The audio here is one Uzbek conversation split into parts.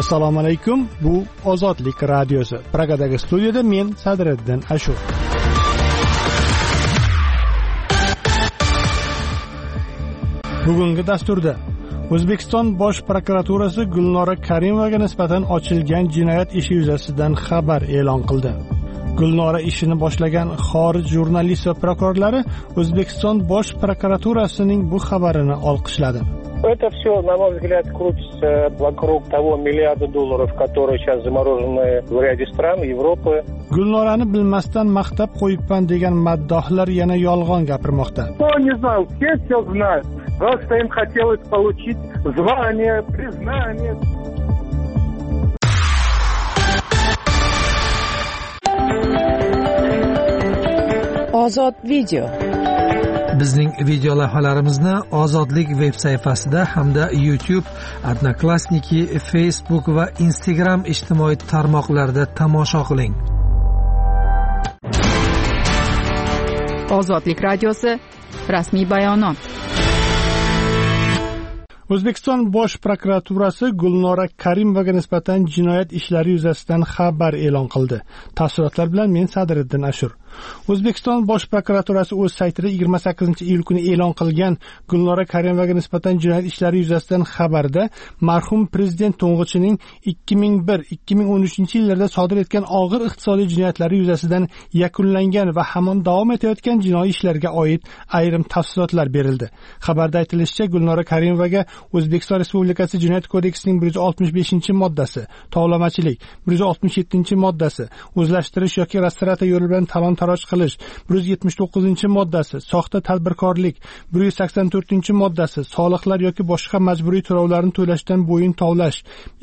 Assalomu alaykum. Bu Ozodlik radiosi. Pragadagi studiyada men Sadriddin Ashur. Bugungi dasturda O'zbekiston Bosh prokuraturasi Gulnora Karimovaga nisbatan ochilgan jinoyat ishi yuzasidan xabar e'lon qildi. Gulnora ishini boshlagan xorij jurnalist va prokurorlari O'zbekiston Bosh prokuraturasining bu xabarini olqishladi. Это все, на мой взгляд, крутится вокруг того миллиарда долларов, которые сейчас заморожены в ряде стран Европы. Gulnorani bilmasdan maqtab qo'yibman degan maddohlar yana yolg'on gapirmoqda. Кто не знал, все знают. Просто им хотелось получить звание, признание. Ozod video. Bizning video lavhalarimizni Ozodlik veb sayfasida hamda YouTube, Odnoklassniki, Facebook va Instagram ijtimoiy tarmoqlarida tomosha qiling. Ozodlik radiosi rasmiy bayonot. O'zbekiston Bosh prokuraturasi Gulnora Karimovaga nisbatan jinoyat ishlari yuzasidan xabar e'lon qildi. Tafsilotlar bilan men Sadriddin Ashur. O'zbekiston Bosh prokuraturasi o'z saytida 28-iyul kuni e'lon qilgan Gulnora Karimovaga nisbatan jinoyat ishlari yuzasidan xabarda marhum prezident to'ng'ichining 2001-2013-yillarda sodir etgan og'ir iqtisodiy jinoyatlari yuzasidan yakunlangan va hamon davom etayotgan jinoiy ishlarga oid ayrim tafsilotlar berildi. Xabarda aytilishicha, Gulnora Karimovaga O'zbekiston Respublikasi Jinoyat kodeksining 165-moddasi, tovlamachilik, 167-moddasi, o'zlashtirish yoki restoratsiya yo'li bilan talon-taroj qilish, 179-moddasi, soxta tadbirkorlik, 184-moddasi, soliqlar yoki boshqa majburiy to'lovlarni to'lashdan bo'yin tovlash,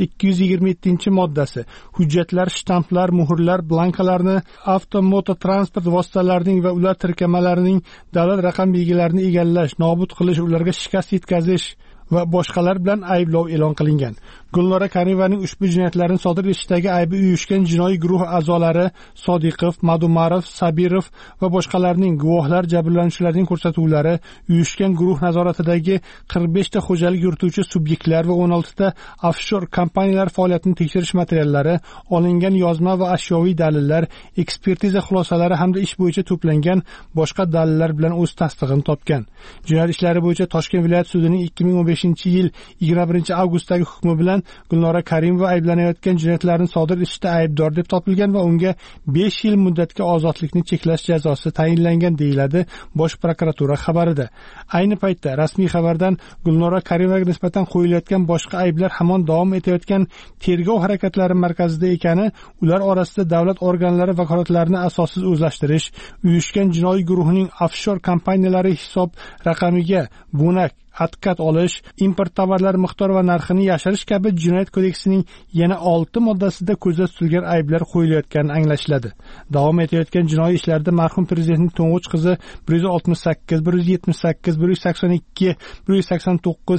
227-moddasi, hujjatlar, shtamplar, muhrlar, blankalarni avtomototransport vositalarining va ular tirkamalarining davlat raqam belgilarini egallash, nobud qilish, ularga shikast yetkazish va boshqalar bilan ayblov e'lon qilingan. Gulnora Karimovaning ushbu jinoyatlarni sodir etishdagi aybi uyushgan jinoiy guruh a'zolari Sodiqov, Madumarov, Sabirov va boshqalarning guvohlar, jabrlanuvchilarning ko'rsatuvlari, uyushgan guruh nazoratidagi 45 ta xo'jalik yurituvchi subyektlar va 16 ta offshore kompaniyalar faoliyatini tekshirish materiallari, olingan yozma va ashyoviy dalillar, ekspertiza xulosalari hamda ish bo'yicha to'plangan boshqa dalillar bilan o'z tasdig'ini topgan. Jinoyat ishlari bo'yicha Toshkent viloyat sudining 2015-yil 21-avgustdagi hukmi bilan Gulnora Karimova ayblanayotgan jinoyatlarni sodir etishda aybdor deb topilgan va unga 5 yil muddatga ozodlikni cheklash jazosi tayinlangan, deyiladi Bosh prokuratura xabarida. Ayni paytda rasmiy xabardan Gulnora Karimovaga nisbatan qo'yilayotgan boshqa ayblar hamon davom etayotgan tergov harakatlari markazida ekani, ular orasida davlat organlari vakolatlarini asossiz o'zlashtirish, uyushgan jinoiy guruhining offshore kompaniyalari hisob raqamiga bo'nak atkat olish, import tovarlar miqdor va narxini yashirish kabi Jinoyat kodeksining yana 6 moddasida ko'zda tutilgan ayblar qo'yilayotgani anglashiladi. Davom etayotgan jinoiy ishlarda marhum prezidentning to'ng'ich qizi 168, 178, 182, 189,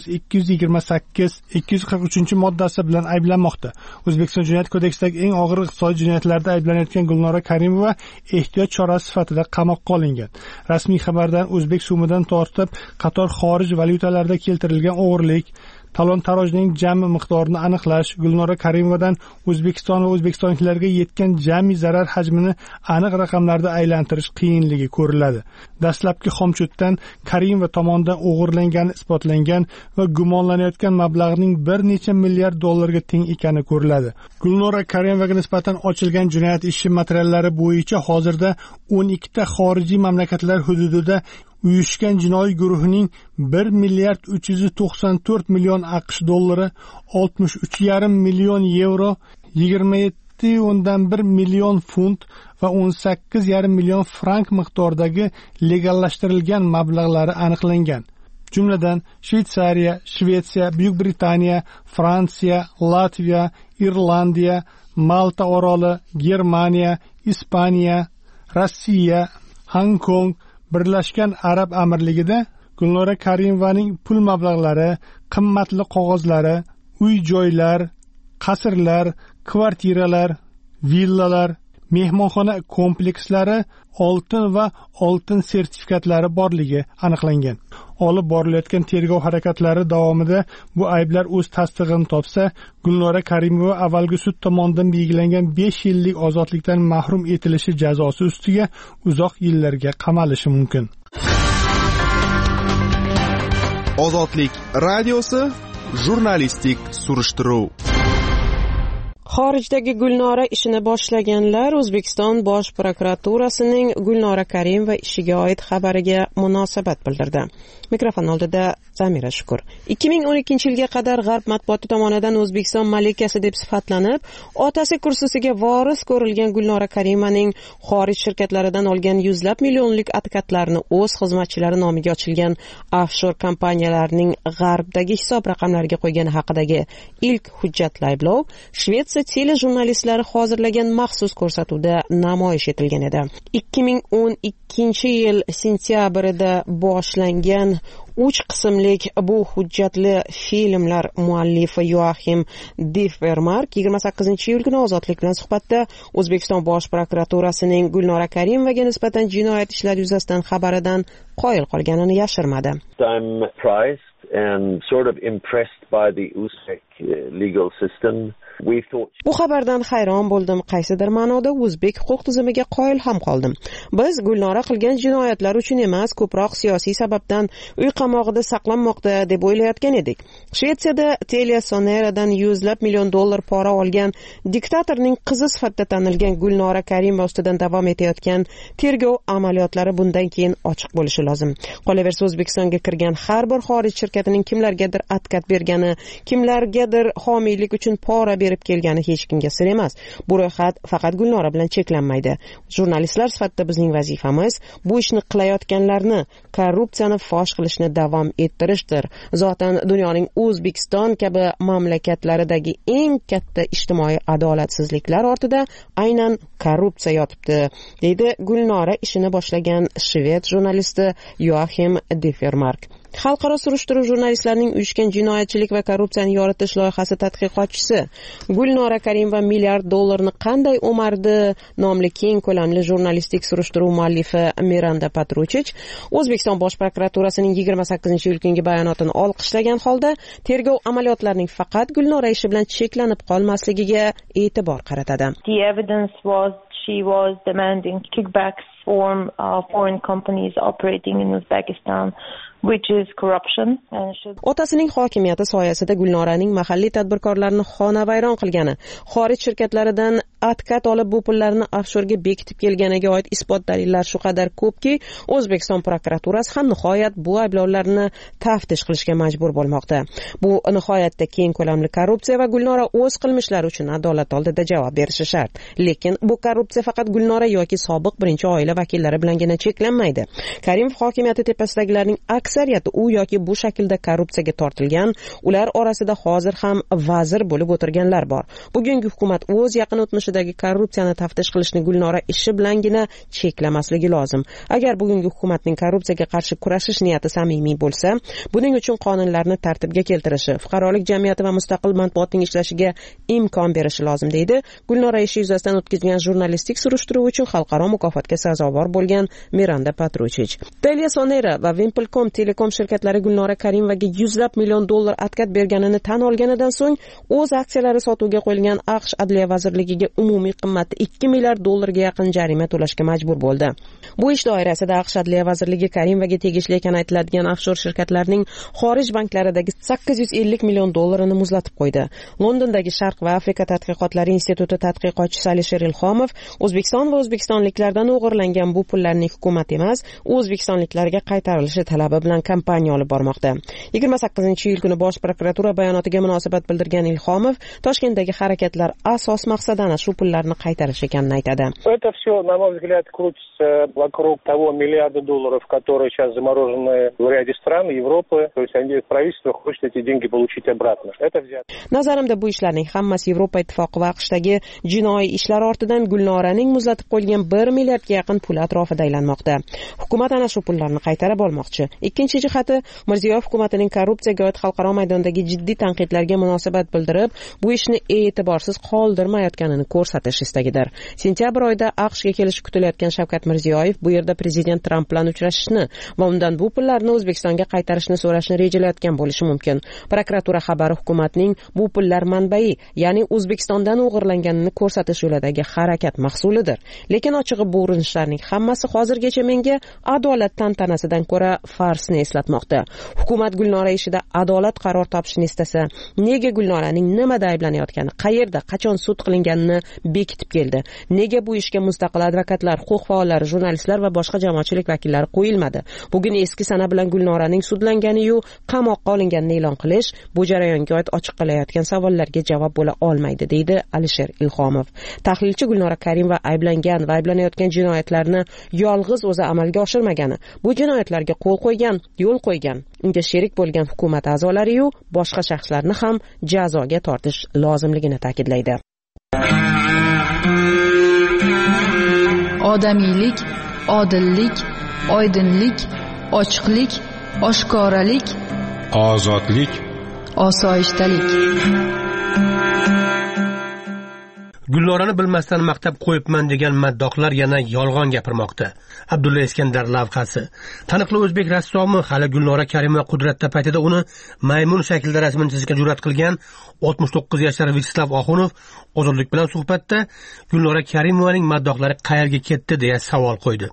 228, 243-moddasi bilan ayblanmoqda. O'zbekiston Jinoyat kodeksidagi eng og'ir iqtisodiy jinoyatlarda ayblanayotgan Gulnora Karimova ehtiyot chorasi sifatida qamoqqa olingan. Rasmiy xabardan o'zbek so'midan tortib qator xorij valyutalarda keltirilgan o'g'irlik, talon-tarojning jami miqdorini aniqlash, Gulnora Karimovadan O'zbekiston va o'zbekistonliklarga yetgan jami zarar hajmini aniq raqamlarda aylantirish qiyinligi ko'riladi. Dastlabki xomchutdan Karimova tomonidan o'g'irlangani isbotlangan va gumonlanayotgan mablag'ning bir necha milliard dollarga teng ekani ko'riladi. Gulnora Karimovaga nisbatan ochilgan jinoyat ishi materiallari bo'yicha hozirda 12 ta xorijiy mamlakatlar hududida uyushgan jinoiy guruhining 1 milliard 394 million AQSh dollari, 63,5 million yevro, 27,1 million funt va 18,5 million frank miqdoridagi legallashtirilgan mablag'lari aniqlangan. Jumladan Shveysariya, Shvetsiya, Buyuk Britaniya, Fransiya, Latviya, Irlandiya, Malta oroli, Germaniya, Ispaniya, Rossiya, Hong Kong, Birlashgan Arab Amirligida Gulnora Karimovaning pul mablag'lari, qimmatli qog'ozlari, uy-joylar, qasrlar, kvartiralar, villalar, mehmonxona komplekslari oltin va oltin sertifikatlari borligi aniqlangan. Olib borilayotgan tergov harakatlari davomida bu ayblar o'z tasdig'ini topsa, Gulnora Karimova avvalgi sud tomonidan belgilangan 5 yillik ozodlikdan mahrum etilishi jazosi ustiga uzoq yillarga qamalishi mumkin. Ozodlik radiosi jurnalistik surishtiruv. Xorijdagi Gulnora ishini boshlaganlar O'zbekiston Bosh prokuraturasining Gulnora Karimova ishiga oid xabariga munosabat bildirdi. Mikrofon oldida Zamira Shukur. 2012-yilga qadar G'arb matbuoti tomonidan O'zbekiston malikasi deb sifatlanib, otasi kursisiga voris ko'rilgan Gulnora Karimovaning xorij shirkatlaridan olgan yuzlab millionlik advokatlarni o'z xizmatchilari nomiga ochilgan offshor kompaniyalarning G'arbdagi hisob raqamlariga qo'ygani haqidagi ilk hujjatli ayblov Shvetsiya telejurnalistlari hozirlagan maxsus ko'rsatuvda namoyish etilgan edi. 2012-yil sentyabrida boshlangan 3 qismlik bu hujjatli filmlar muallifi Joachim Differmark 28-iyul kuni Ozodlik bilan suhbatda O'zbekiston Bosh prokuraturasining Gulnora Karimovaga nisbatan jinoyat ishlari yuzasidan xabaridan qoyil qolganini yashirmadi. I'm surprised and sort of impressed by the Uzbek legal system. Bu xabardan hayron bo'ldim, qaysidir ma'noda o'zbek huquq tizimiga qoyil ham qoldim. Biz Gulnora qilgan jinoyatlar uchun emas, ko'proq siyosiy sababdan uy qamog'ida saqlanmoqda deb o'ylayotgan edik. Shvetsiyada TeliaSoneradan $100 million pora olgan diktatorning qizi sifatida tanilgan Gulnora Karimova ustidan davom etayotgan tergov amaliyotlari bundan keyin ochiq bo'lishi lozim. Qolaversa, O'zbekistonga kirgan har bir xorij shirkatining kimlargadir advokat bergani, kimlargadir homiylik uchun pora berib kelgani hech kimga sir emas. Bu ro'yxat faqat Gulnora bilan cheklanmaydi. Jurnalistlar sifatida bizning vazifamiz bu ishni qilayotganlarni, korrupsiyani fosh qilishni davom ettirishdir. Zotan dunyoning O'zbekiston kabi mamlakatlaridagi eng katta ijtimoiy adolatsizliklar ortida aynan korrupsiya yotibdi, deydi Gulnora ishini boshlagan shved jurnalisti Joachim Differmark. Xalqaro surishtiruv jurnalistlarining uyushgan jinoyatchilik va korrupsiyani yoritish loyihasi tadqiqotchisi Gulnora Karimova $1 milliard qanday o'mardi nomli keng ko'lamli jurnalistik surishtiruv muallifi Miranda Patruchich O'zbekiston Bosh prokuraturasining 28-iyul kungi bayonotini olqishlagan holda tergov amaliyotlarining faqat Gulnora ishi bilan cheklanib qolmasligiga e'tibor qaratadi. The evidence was she was demanding kickbacks from foreign companies operating in Uzbekistan, which is corruption. Otasining hokimiyati soyasida Gulnoraning mahalliy tadbirkorlarni xonavayron qilgani, xorij shirkatlaridan advokat olib bu pullarni offshorga bekitib kelganiga oid isbot dalillar shu qadar ko'pki, O'zbekiston prokuraturasi ham nihoyat bu ayblovlarni taftish qilishga majbur bo'lmoqda. Bu nihoyatda keng ko'lamli korrupsiya va Gulnora o'z qilmishlari uchun adolat oldida javob berishi shart. Lekin bu korrupsiya faqat Gulnora yoki sobiq birinchi oila vakillari bilangina cheklanmaydi. Karimov hokimiyati tepasidagilarning aksariyati u yoki bu shaklda korrupsiyaga tortilgan, ular orasida hozir ham vazir bo'lib o'tirganlar bor. Bugungi hukumat o'z yaqin o'tmishidagi korrupsiyani taftish qilishni Gulnora ishi bilangina cheklamasligi lozim. Agar bugungi hukumatning korrupsiyaga qarshi kurashish niyati samimiy bo'lsa, buning uchun qonunlarni tartibga keltirishi, fuqarolik jamiyati va mustaqil matbuotning ishlashiga imkon berishi lozim, deydi Gulnora ishi yuzasidan o'tkazilgan jurnalistik surishtiruv uchun xalqaro mukofotga sazovor bo'lgan Miranda Patruchich. TeliaSonera va Vimpelcom telekom shirkatlari Gulnora Karimovaga $100 million advokat berganini tan olganidan so'ng o'z aksiyalari sotuvga qo'yilgan AQSh Adliya vazirligiga umumiy qimmati $2 milliard ga yaqin jarima to'lashga majbur bo'ldi. Bu ish doirasida AQSh Adliya vazirligi Karimovaga tegishli ekani aytiladigan offshor shirkatlarning xorij banklaridagi $850 million muzlatib qo'ydi. Londondagi Sharq va Afrika tadqiqotlari instituti tadqiqotchisi Alisher Ilhomov O'zbekiston va o'zbekistonliklardan o'g'irlangan bu pullarning hukumat emas, o'zbekistonliklarga qaytarilishi talabi bilan kampaniya olib bormoqda. 28-iyul kuni Bosh prokuratura bayonotiga munosabat bildirgan Ilhomov Toshkentdagi harakatlar asos maqsadi ana shu pullarni qaytarish ekanini aytadi. Это все, на мой взгляд, крутится вокруг того $1 milliard, которые сейчас заморожены в ряде стран Европы. То есть правительство хочет эти деньги получить обратно. Это взято. Nazarimda bu ishlarning hammasi Yevropa ittifoqi va AQShdagi jinoiy ishlar ortidan Gulnoraning muzlatib qo'yilgan $1 milliardga yaqin pul atrofida aylanmoqda. Hukumat ana shu pullarni qaytarib olmoqchi. Ikkinchi jihati, Mirziyoyev hukumatining korrupsiyaga oid xalqaro maydondagi jiddiy tanqidlarga munosabat bildirib, bu ishni e'tiborsiz qoldirmayotganini ko'rsatish istagidir. Sentyabr oyida AQShga kelishi kutilayotgan Shavkat Mirziyoyev bu yerda prezident Tramp bilan uchrashishni va undan bu pullarni O'zbekistonga qaytarishni so'rashni rejalayotgan bo'lishi mumkin. Prokuratura xabari hukumatning bu pullar manbai, ya'ni O'zbekistondan o'g'irlanganini ko'rsatish yo'lidagi harakat mahsulidir. Lekin ochig'i bu urinishlarning hammasi hozirgacha menga adolat tantanasidan ko'ra farsni eslatmoqda. Hukumat Gulnora ishida adolat qaror topishni istasa, nega Gulnoraning nimada ayblanayotgani, qayerda, qachon sud qilinganini bekitib keldi? Nega bu ishga mustaqil advokatlar, huquq faollari, jurnalistlar va boshqa jamoatchilik vakillari qo'yilmadi? Bugun eski sana bilan Gulnoraning sudlangani-yu qamoqqa olinganini e'lon qilish bu jarayonga oid ochiq qilayotgan savollarga javob bo'la olmaydi, deydi Alisher Ilhomov. Tahlilchi Gulnora Karimova ayblangan va ayblanayotgan jinoyatlarni yolg'iz o'zi amalga oshirmagani, bu jinoyatlarga qo'l qo'ygan, yo'l qo'ygan, unga sherik bo'lgan hukumat a'zolari-yu boshqa shaxslarni ham jazoga tortish lozimligini ta'kidlaydi. Odamiylik, odillik, oydinlik, ochiqlik, oshkoralik, ozodlik, osoyishtalik. Gulnorani bilmasdan maqtab qo'yibman degan maddohlar yana yolg'on gapirmoqda. Abdulla Iskandar lavhasi. Taniqli o'zbek rassomi hali Gulnora Karimova qudratda paytida uni maymun shaklida rasmini chizishga jur'at qilgan 69 yoshli Vyacheslav Oxunov Ozodlik bilan suhbatda Gulnora Karimovaning maddohlari qayerga ketdi deya savol qo'ydi.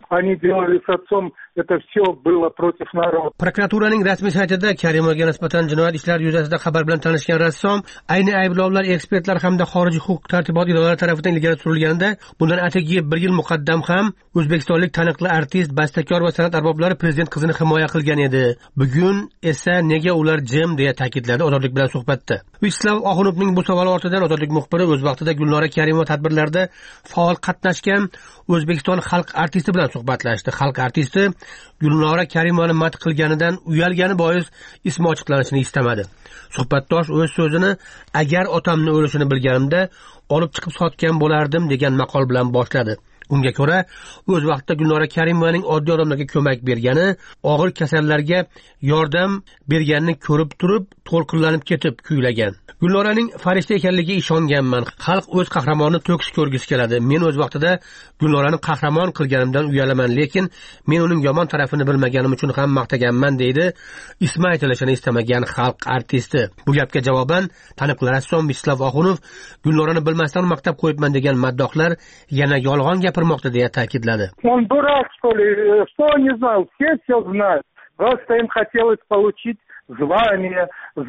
Prokuraturaning rasmiy saytida Karimovaga nisbatan jinoyat ishlari yuzasidan xabar bilan tanishgan rassom ayni ayblovlar ekspertlar hamda xorijiy huquq tartibot idoralari tomonidan ilgari surilganda bundan atigi 1 yil muqaddam ham o'zbekistonlik taniqli artist, bastakor va san'at arboblari prezident qizini himoya qilgan edi. Bugun esa nega ular jim deya ta'kidladi Ozodlik bilan suhbatda. Vyacheslav Oxunovning bu savoli ortidan Ozodlik muxbiri o'z vaqtida Gulnora Karimova tadbirlarda faol qatnashgan O'zbekiston xalq artisti bilan suhbatlashdi. Xalq artisti Gulnora Karimovani madh qilganidan uyalgani bois ismi ochiqlanishini istamadi. Suhbatdosh o'z so'zini agar otamni o'lishini bilganimda olib chiqib sotgan bo'lardim degan maqol bilan boshladi. Unga ko'ra, o'z vaqtida Gulnora Karimovaning oddiy odamlarga ko'mak bergani, og'ir kasallarga yordam berganini ko'rib turib, to'lqinlanib ketib kuylagan. Gulnoraning farishta ekanligiga ishonganman. Xalq o'z qahramonini to'kis ko'rgisi keladi. Men o'z vaqtida Gulnorani qahramon qilganimdan uyalaman, lekin men uning yomon tarafini bilmaganim uchun ham maqtaganman, deydi ismi aytilishini istamagan xalq artisti. Bu gapga javoban taniqli rassom Vyacheslav Oxunov Gulnorani bilmasdan maqtab qo'yibman degan maddohlar yana yolg'on gapirmoqda deya ta'kidladi. Он дурак, что ли? Что он не знал? Все знают. Просто им хотелось получить звание,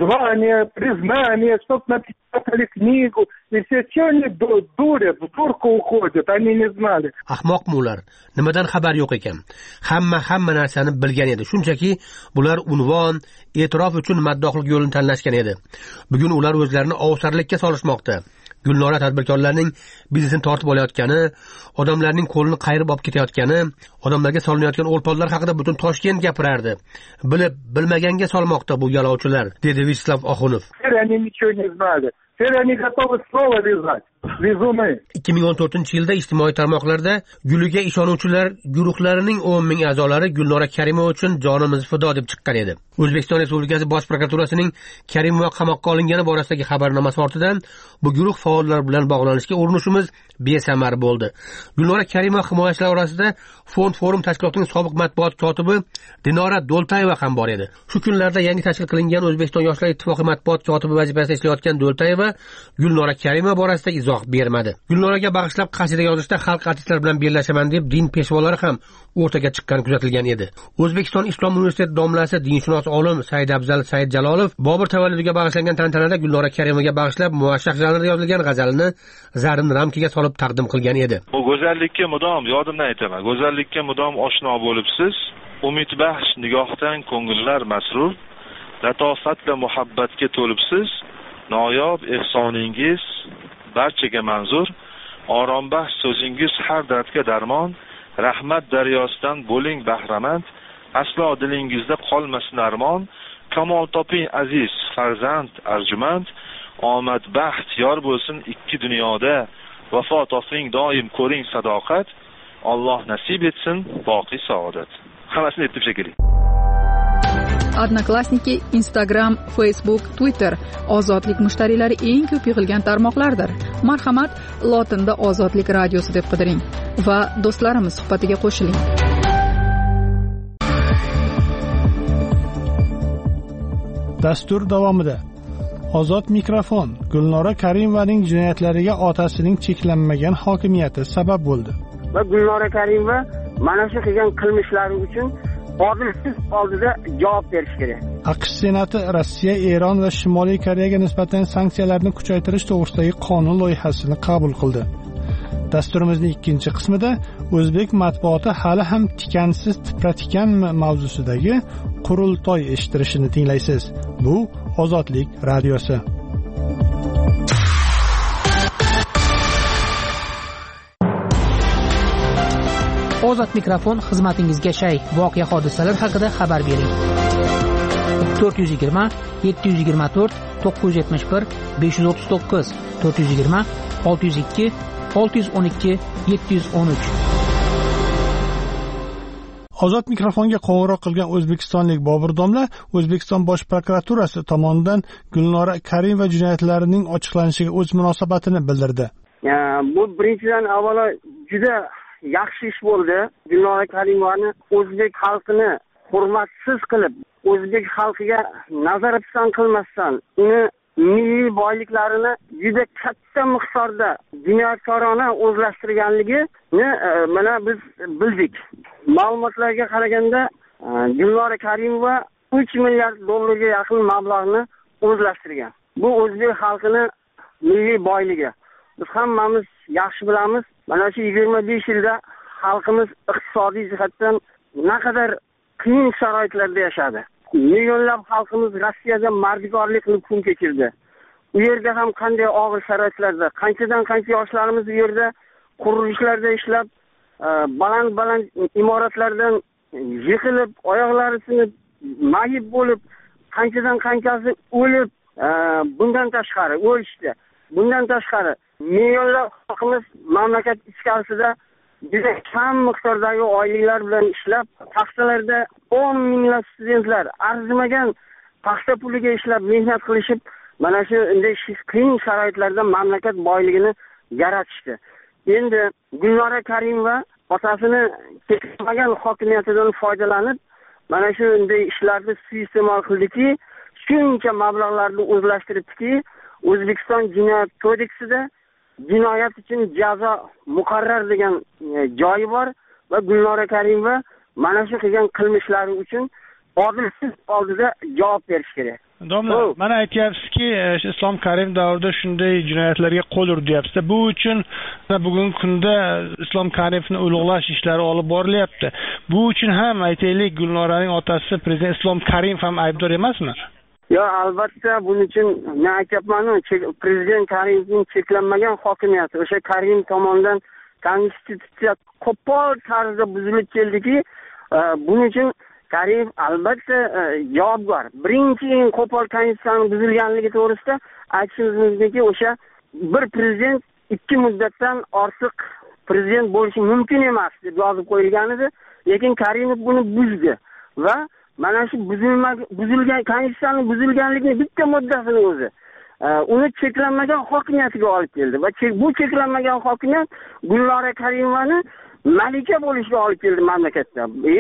признание, чтобы написали книгу. И все, что они дурят, в дурку уходят, они не знали. Ahmoqmi ular? Nimadan xabar yo'q ekan? Hamma narsani bilgan edi. Shunchaki bular unvon, e'tirof uchun maddohlik yo'lini tanlashgan edi. Bugun ular o'zlarini ovsarlikka solishmoqda. Gulnora tadbirkorlarning biznesini tortib olayotgani, odamlarning qo'lini qayirib olib ketayotgani, odamlarga solinayotgan o'lpollar haqida butun Toshkent gapirardi. Bilmaganga solmoqda bu yalovchilar, dedi Vyacheslav Oxunov. Они ничего не знали. Теперь они готовы снова вязать. Везуны. 2014-yilda ijtimoiy tarmoqlarda Guliga ishonuvchilar guruhlarining 10 ming a'zolari Gulnora Karimova uchun jonimiz fido deb chiqqan edi. O'zbekiston Respublikasi Bosh prokuraturasining Karimova qamoqqa olingani borasidagi xabarnomasi ortidan bu guruh faollari bilan bog'lanishga urinishimiz besamar bo'ldi. Gulnora Karimova himoyachilari orasida Fond Forum tashkilotining sobiq matbuot kotibi Dinora Do'ltayeva ham bor edi. Shu kunlarda yangi tashkil qilingan O'zbekiston Yoshlar ittifoqi matbuot kotibi vazifasida ishlayotgan Do'ltayeva Gulnora Karimova borasida izoh bermadi. Gulnoraga bag'ishlab qasida yozishda xalq artistlari bilan birlashaman deb din peshvolari ham o'rtaga chiqqani kuzatilgan edi. O'zbekiston Islom universiteti domlasi dinshunos olim Saidabzal Said Jalolov Bobur tavalludiga bag'ishlangan tantanada Gulnora Karimovaga bag'ishlab muashshaq janrda yozilgan g'azalini zarin ramkaga solib taqdim qilgan edi. Bu go'zallikka mudom yodimdan aytaman. Go'zallikka mudom oshno bo'libsiz. Umidbaxsh nigohdan ko'ngillar masrur. Latofatla muhabbatga to'libsiz. Noyob ehsoningiz barchaga manzur. Orombaxsh so'zingiz har dardga darmon. Rahmat daryosidan bo'ling bahramand. Aslo dilingizda qolmasin armon. Kamol toping aziz farzand arjumand. Omad baxt yor bo'lsin ikki dunyoda. Vafo toping doim ko'ring sadoqat. Alloh nasib etsin boqiy saodat. Hammasini aytib shekilli. Odnoklassniki, Instagram, Facebook, Twitter ozodlik mushtariylari eng ko'p yig'ilgan tarmoqlardir. Marhamat, lotinda Ozodlik radiosi deb qidiring va do'stlarimiz suhbatiga qo'shiling. Dastur davomida Ozod mikrofon Gulnora Karimovaning jinoyatlariga otasining cheklanmagan hokimiyati sabab bo'ldi. Va Gulnora Karimova mana shu qilgan qilmishlari uchun odilsiz oldida javob berish kerak. AQSh Senati Rossiya, Eron va Shimoliy Koreyaga nisbatan sanksiyalarni kuchaytirish to'g'risidagi qonun loyihasini qabul qildi. Dasturimizning ikkinchi qismida o'zbek matbuoti hali ham tikansiz tipratikanmi mavzusidagi qurultoy eshittirishini tinglaysiz. Bu Ozodlik radiosi. Ozod mikrofon xizmatingizga shay. Voqea hodisalar haqida xabar bering. 420 724 971 539 420 602 612 713. Ozod mikrofonga qo'ng'iroq qilgan o'zbekistonlik Bobur domla O'zbekiston Bosh prokuraturasi tomonidan Gulnora Karimova jinoyatlarining ochiqlanishiga o'z munosabatini bildirdi. Bu birinchidan avvalo juda yaxshi ish bo'ldi. Gulnora Karimovani o'zbek xalqini hurmatsiz qilib, o'zbek xalqiga nazaratan qilmasdan, uni milliy boyliklarini juda katta miqdorda jinoyatkorona o'zlashtirganligini mana biz bildik. Ma'lumotlarga qaraganda Gulnora Karimova 3 milliard dollarga yaqin mablag'ni o'zlashtirgan. Bu o'zbek xalqini milliy boyligi. Biz hammamiz yaxshi bilamiz. Mana shu 25 yilda xalqimiz iqtisodiy jihatdan naqadar qiyin sharoitlarda yashadi. Millionlab xalqimiz Rossiyada mardikorlik qilib kun kechirdi. U yerda ham qanday og'ir sharoitlarda, qanchadan qancha yoshlarimiz u yerda qurilishlarda ishlab, baland imoratlardan yiqilib, oyoqlari sinib, mayib bo'lib, qanchadan qanchasi o'lib, bundan tashqari o'lishdi. Bundan tashqari millionlab xalqimiz mamlakat ichkarisida juda kam miqdordagi oyliklar bilan ishlab, paxtalarda 10 minglab studentlar arzimagan paxta puliga ishlab mehnat qilishib, mana shu qiyin sharoitlarda mamlakat boyligini yaratishdi. Endi Gulnora Karimova otasini cheklanmagan hokimiyatidan foydalanib, mana shu ishlarni suiiste'mol qildiki, shuncha mablag'larni o'zlashtiribdiki, O'zbekiston Jinoyat kodeksida jinoyat uchun jazo muqarrar degan joyi bor va Gulnora Karimova mana shu qilgan qilmishlari uchun odilsiz oldida javob berish kerak. Domla, mana aytyapsizki, Islom Karimov davrida shunday jinoyatlarga qo'l urdi. Bu uchun bugungi kunda Islom Karimovni ulug'lash ishlari olib borilyapti. Bu uchun ham aytaylik, Gulnoraning otasi prezident Islom Karimov ham aybdor emasmi? Yo, albatta, buning uchun men aytayapman, prezident Karimovning cheklanmagan hokimiyati o'sha Karimov tomonidan konstitutsiya qo'pol tarzda buzilib keldiki, buning uchun Karimov albatta javobgar. Birinchi qo'pol konstitutsiyaning buzilganligi to'g'risida aytishimiz mumkinki, o'sha bir prezident 2 muddatdan ortiq prezident bo'lishi mumkin emas deb yozib qo'yilgan edi, lekin Karimov buni buzdi va mana shu buzilgan konstitutsiyaning buzilganligining bitta moddasini o'zi uni cheklanmagan hokimiyatiga olib keldi va bu cheklanmagan hokimiyat Gulnora Karimovani malika bo'lishiga olib keldi mamlakatda.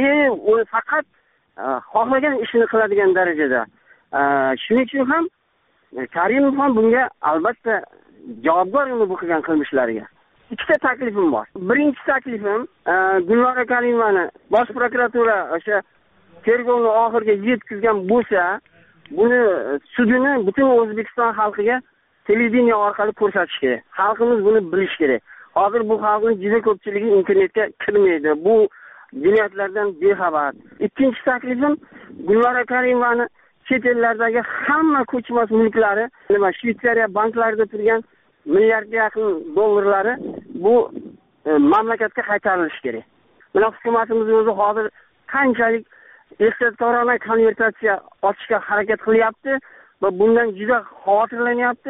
U faqat xohlagan ishini qiladigan darajada. Shuning uchun ham Karimov ham bunga albatta javobgar bu qilgan qilmishlariga. Ikkita taklifim bor. Birinchi taklifim Gulnora Karimovani Bosh prokuratura o'sha tergovni oxiriga yetkazgan bo'lsa, buni sudini butun O'zbekiston xalqiga televideniya orqali ko'rsatish kerak. Xalqimiz buni bilish kerak. Hozir bu xalqning juda ko'pchiligi internetga kirmaydi. Bu jinoyatlardan bexabar. Ikkinchi taklifim Gulnora Karimovani chet ellardagi hamma ko'chmas mulklari, Shveysariya banklarida turgan milliardga yaqin dollarlari bu mamlakatga qaytarilishi kerak. Mana hukumatimiz o'zi hozir qanchalik ehtiyotkorona konvertatsiya ochishga harakat qilyapti va bundan juda xavotirlanyapti.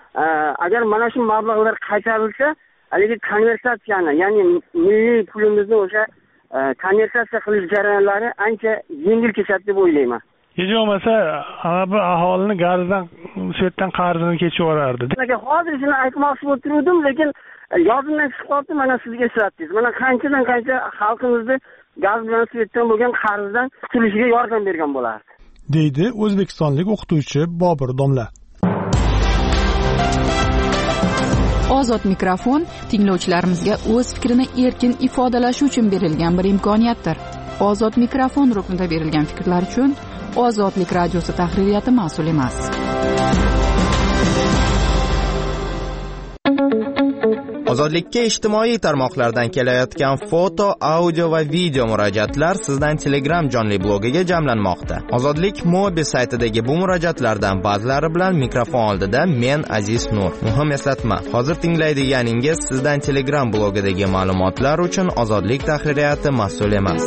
Agar mana shu mablag'lar qaytarilsa, haligi konvertatsiyani, ya'ni milliy pulimizni o'sha konvertatsiya qilish jarayonlari ancha yengil kechadi deb o'ylayman. hech bo'lmasa ana bir aholini gardan svetdan qarzini kechib yuborardi. Hozir shuni aytmoqchi bo'lib turdim, lekin yodimdan chiqib qoldi, mana sizga eslatdingiz. Mana qanchadan qancha xalqimizni gaz bilan svetdan bo'lgan qarzdan qutulishiga yordam bergan bo'lardi, deydi o'zbekistonlik o'qituvchi Bobur domla. Ozod mikrofon tinglovchilarimizga o'z fikrini erkin ifodalashi uchun berilgan bir imkoniyatdir. Ozod mikrofon ruknida berilgan fikrlar uchun Ozodlik radiosi tahririyati mas'ul emas. Ozodlikka ijtimoiy tarmoqlardan kelayotgan foto, audio va video murojaatlar sizdan Telegram jonli blogiga jamlanmoqda. Ozodlik Mobi saytidagi bu murojaatlardan ba'zilari bilan mikrofon oldida men Aziz Nur. Muhim eslatma, hozir tinglaydiganingiz sizdan Telegram blogidagi ma'lumotlar uchun Ozodlik tahririyati mas'ul emas.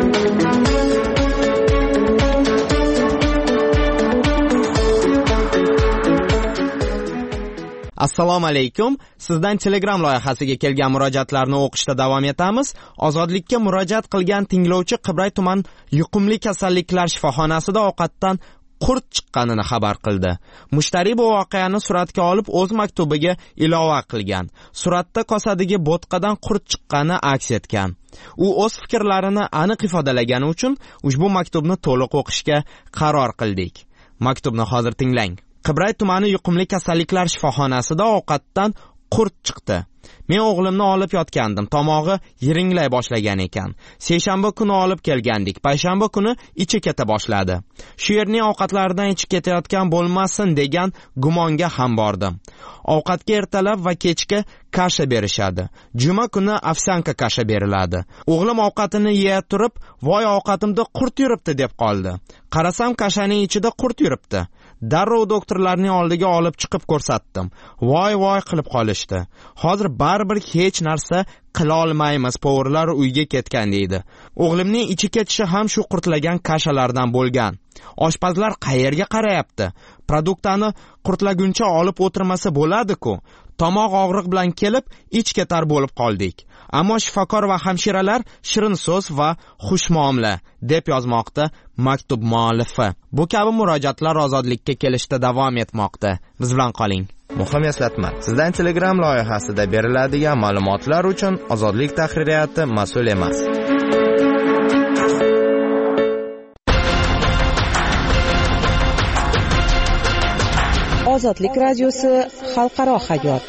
Assalomu alaykum. Sizdan Telegram loyihasiga kelgan murojaatlarni o'qishda davom etamiz. Ozodlikka murojaat qilgan tinglovchi Qibray tuman yuqumli kasalliklar shifoxonasida ovqatdan qurt chiqqanini xabar qildi. Mushtariy bu voqeani suratga olib o'z maktubiga ilova qilgan. Suratda kosadagi bo'tqadan qurt chiqqani aks etgan. U o'z fikrlarini aniq ifodalagani uchun ushbu maktubni to'liq o'qishga qaror qildik. Maktubni hozir tinglang. Qibray tumani yuqumli kasalliklar shifoxonasida ovqatdan qurt chiqdi. Men o'g'limni olib yotgandim. Tomog'i yiringlay boshlagan ekan. Seshanba kuni olib kelgandik. Payshanba kuni ichi keta boshladi. Shu yerning ovqatlaridan ichi ketayotgan bo'lmasin degan gumonga ham bordim. Ovqatga ertalab va kechki kasha berishadi. Juma kuni ovsyanka kasha beriladi. O'g'lim ovqatini yeya turib, "Voy, ovqatimda qurt yuribdi" deb qoldi. Qarasam, kashaning ichida qurt yuribdi. Darrov doktorlarning oldiga olib chiqib ko'rsatdim. Voy qilib qolishdi. Hozir baribir hech narsa qila olmaymiz, povurlar uyga ketgan deydi. O'g'limning ichi ketishi ham shu qurtlagan kashalardan bo'lgan. Oshpazlar qayerga qarayapti? Produktani qurtlaguncha olib o'tirmasa bo'ladi-ku. Tomoq og'riq bilan kelib, ich ketar bo'lib qoldik. Ammo shifokor va hamshiralar shirin so'z va xushmuomala deb yozmoqda maktub muallifi. Bu kabi murojaatlar ozodlikka kelishda davom etmoqda. Biz bilan qoling. Muhim eslatma, sizdan Telegram loyihasida beriladigan ma'lumotlar uchun Ozodlik tahririyati mas'ul emas. Ozodlik radiosi xalqaro hayot.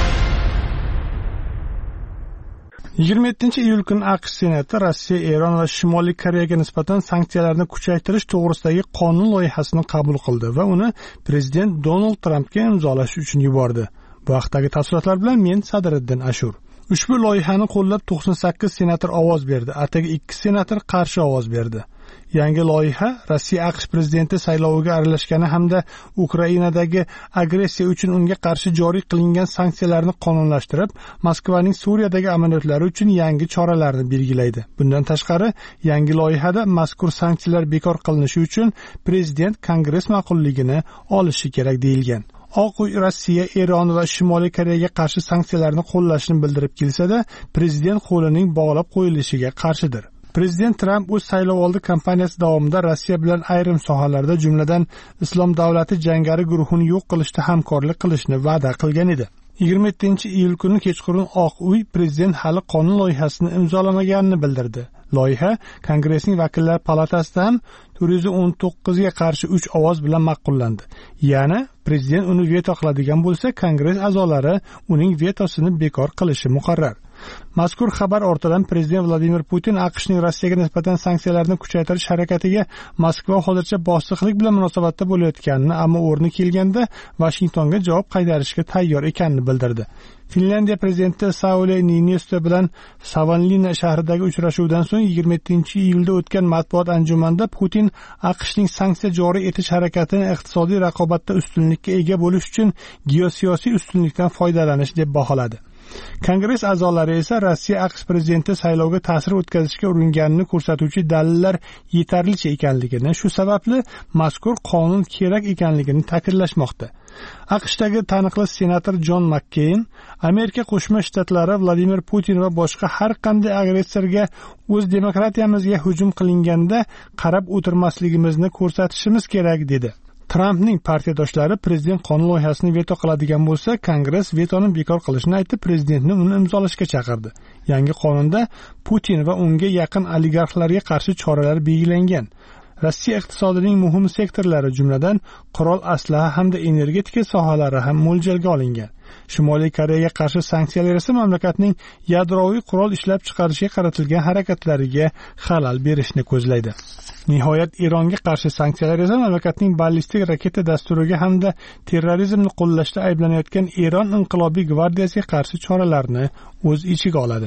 27-iyul kuni AQSh Senati Rossiya, Eron va Shimoliy Koreyaga nisbatan sanksiyalarni kuchaytirish to'g'risidagi qonun loyihasini qabul qildi va uni prezident Donald Trampga imzolash uchun yubordi. Bu haqdagi tafsilotlar bilan men Sadriddin Ashur. Ushbu loyihani qo'llab 98 senator ovoz berdi, atigi 2 senator qarshi ovoz berdi. Yangi loyiha Rossiya AQSh prezidenti sayloviga aralashgani hamda Ukrainadagi agressiya uchun unga qarshi joriy qilingan sanksiyalarni qonunlashtirib, Moskvaning Suriyadagi amaliyotlari uchun yangi choralarni belgilaydi. Bundan tashqari, yangi loyihada mazkur sanksiyalar bekor qilinishi uchun prezident Kongress ma'qulligini olishi kerak deyilgan. Oq uy Rossiya, Eron va Shimoliy Koreyaga qarshi sanksiyalarni qo'llashini bildirib kelsa-da, prezident qo'lining bog'lab qo'yilishiga qarshidir. Prezident Tramp o'z saylovoldi kampaniyasi davomida Rossiya bilan ayrim sohalarda, jumladan Islom davlati jangari guruhini yo'q qilishda hamkorlik qilishni va'da qilgan edi. 27-iyul kuni kechqurun Oq uy prezident hali qonun loyihasini imzolamaganini bildirdi. Loyiha Kongressning vakillar palatasida ham 419 ga qarshi 3 ovoz bilan ma'qullandi. Ya'ni prezident uni veto qiladigan bo'lsa, Kongress a'zolari uning vetosini bekor qilishi muqarrar. Mazkur xabar ortidan prezident Vladimir Putin AQShning Rossiyaga nisbatan sanksiyalarni kuchaytirish harakatiga Moskva hozircha bosiqlik bilan munosabatda bo'layotganini, ammo o'rni kelganda Vashingtonga javob qaytarishga tayyor ekanini bildirdi. Finlandiya prezidenti Sauli Niinisto bilan Savonlinna shahridagi uchrashuvdan so'ng 27-iyulda o'tgan matbuot anjumanida Putin AQShning sanksiya joriy etish harakatini iqtisodiy raqobatda ustunlikka ega bo'lish uchun geosiyosiy ustunlikdan foydalanish deb baholadi. Kongress a'zolari esa Rossiya AQSh prezidenti saylovga ta'sir o'tkazishga uringanini ko'rsatuvchi dalillar yetarlicha ekanligini, shu sababli mazkur qonun kerak ekanligini ta'kidlashmoqda. AQShdagi taniqli senator Jon Makkeyn Amerika Qo'shma Shtatlari Vladimir Putin va boshqa har qanday agressorga o'z demokratiyamizga hujum qilinganda qarab o'tirmasligimizni ko'rsatishimiz kerak dedi. Trampning partiyadoshlari prezident qonun loyihasini veto qiladigan bo'lsa, Kongress vetoni bekor qilishni aytib, prezidentni uni imzolashga chaqirdi. Yangi qonunda Putin va unga yaqin oligarxlarga qarshi choralar belgilangan. Rossiya iqtisodining muhim sektorlari, jumladan qurol aslaha hamda energetika sohalari ham mo'ljalga olingan. Shimoliy Koreyaga qarshi sanksiyalar esa mamlakatning yadroviy qurol ishlab chiqarishga qaratilgan harakatlariga xalal berishni ko'zlaydi. Nihoyat Eronga qarshi sanksiyalar esa mamlakatning ballistik raketa dasturiga hamda terrorizmni qo'llashda ayblanayotgan Eron inqilobiy gvardiyasiga qarshi choralarni o'z ichiga oladi.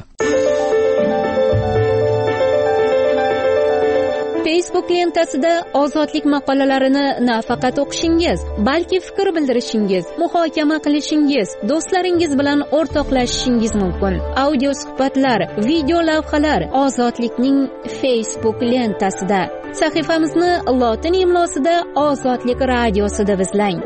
Facebook lentasida ozodlik maqolalarini nafaqat o'qishingiz, balki fikr bildirishingiz, muhokama qilishingiz, do'stlaringiz bilan o'rtoqlashishingiz mumkin. Audio suhbatlar, video lavhalar Ozodlikning Facebook lentasida. Sahifamizni lotin imlosida Ozodlik radiosi deb izlang.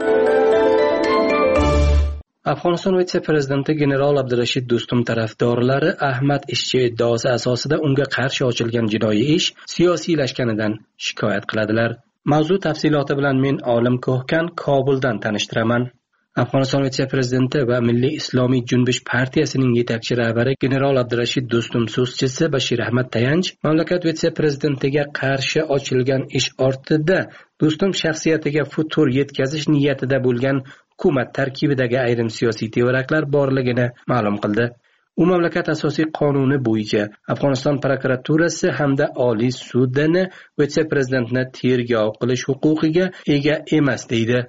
Afg'oniston vitse-prezidenti general Abdurashid Do'stum tarafdorlari Ahmad Ishchi iddaosi asosida unga qarshi ochilgan jinoiy ish siyosiylashganidan shikoyat qiladilar. Mavzu tafsiloti bilan men Olim Ko'hkan Kobuldan tanishtiraman. Afg'oniston vitse-prezidenti va Milliy islomiy junbush partiyasining yetakchi rahbari general Abdurashid Do'stum so'zchisi Bashir Ahmad Tayanch mamlakat vitse-prezidentiga qarshi ochilgan ish ortida Do'stum shaxsiyatiga futur yetkazish niyatida bo'lgan hukumat tarkibidagi ayrim siyosiy tevaraklar borligini ma'lum qildi. U mamlakat asosiy qonuni bo'yicha Afg'oniston prokuraturasi hamda Oliy sudini vitse-prezidentni tergov qilish huquqiga ega emas deydi.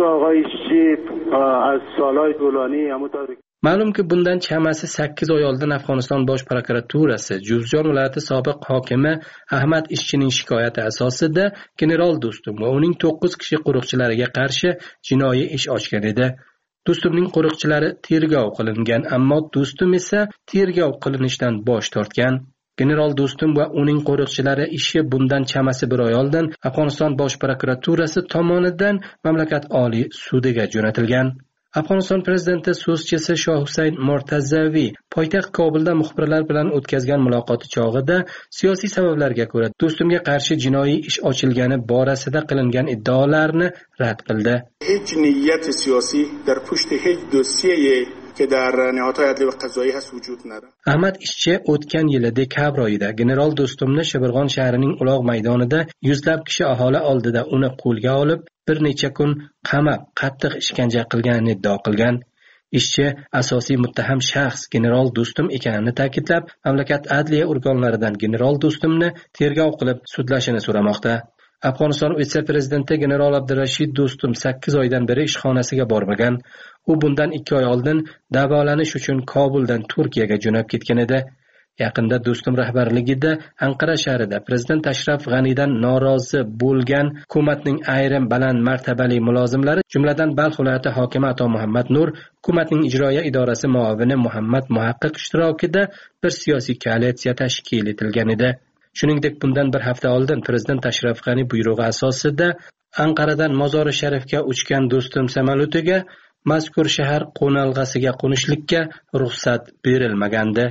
Ma'lumki, bundan chamasi 8 oy oldin Afg'oniston bosh prokuraturasi Juzjon viloyati sobiq hokimi Ahmad Ishchining shikoyati asosida general Do'stum va uning 9 kishi qo'riqchilariga qarshi jinoiy ish ochgan edi. Do'stumning qo'riqchilari tergov qilingan, ammo Do'stum esa tergov qilinishdan bosh tortgan. General Do'stum va uning qo'riqchilari ishi bundan chamasi 1 oy oldin Afg'oniston bosh prokuraturasi tomonidan mamlakat oliy sudiga jo'natilgan. Afg'oniston prezidenti so'zchisi Shoh Husayn Mortazaviy poytaxt Kobulda muxbirlar bilan o'tkazgan muloqoti chog'ida siyosiy sabablarga ko'ra Do'stumga qarshi jinoiy ish ochilgani borasida qilingan iddaolarni rad qildi. Hech niyat siyosiy dar pusht hech dossiye که در نهادهای عدلی و قضایی هست وجود نداره. Ahmad Ishchi o'tgan yili dekabr oyida general Do'stumni Shibirg'on shahrining Uloq maydonida yuzlab kishi aholi oldida uni qo'lga olib, bir necha kun qamab, qattiq ishkanja qilganini iddao qilgan. Ishchi asosiy muttaham shaxs general Do'stum ekanini ta'kidlab, mamlakat adliya organlaridan general Do'stumni tergov qilib sudlashini so'ramoqda. Afg'oniston vitse-prezidenti general Abdurashid Do'stum 8 oydan beri ishxonasiga bormagan. U bundan 2 oy oldin davolanish uchun Kobuldan Turkiyaga jo'nab ketgan edi. Yaqinda Do'stum rahbarligida Anqara shahrida prezident Ashraf G'anidan norozi bo'lgan hukumatning ayrim baland martabali mulozimlari, jumladan Balx viloyati hokimi Ato Muhammad Nur, hukumatning ijroiya idorasi muavini Muhammad Muhaqqiq ishtirokida bir siyosiy koalitsiya tashkil etilgan edi. Shuningdek, bundan bir hafta oldin prezident Ashraf G'ani buyrug'i asosida Anqaradan Mozori Sharifga uchgan Do'stum samolyotiga mazkur shahar qo'nalg'asiga qo'nishlikka ruxsat berilmagandi.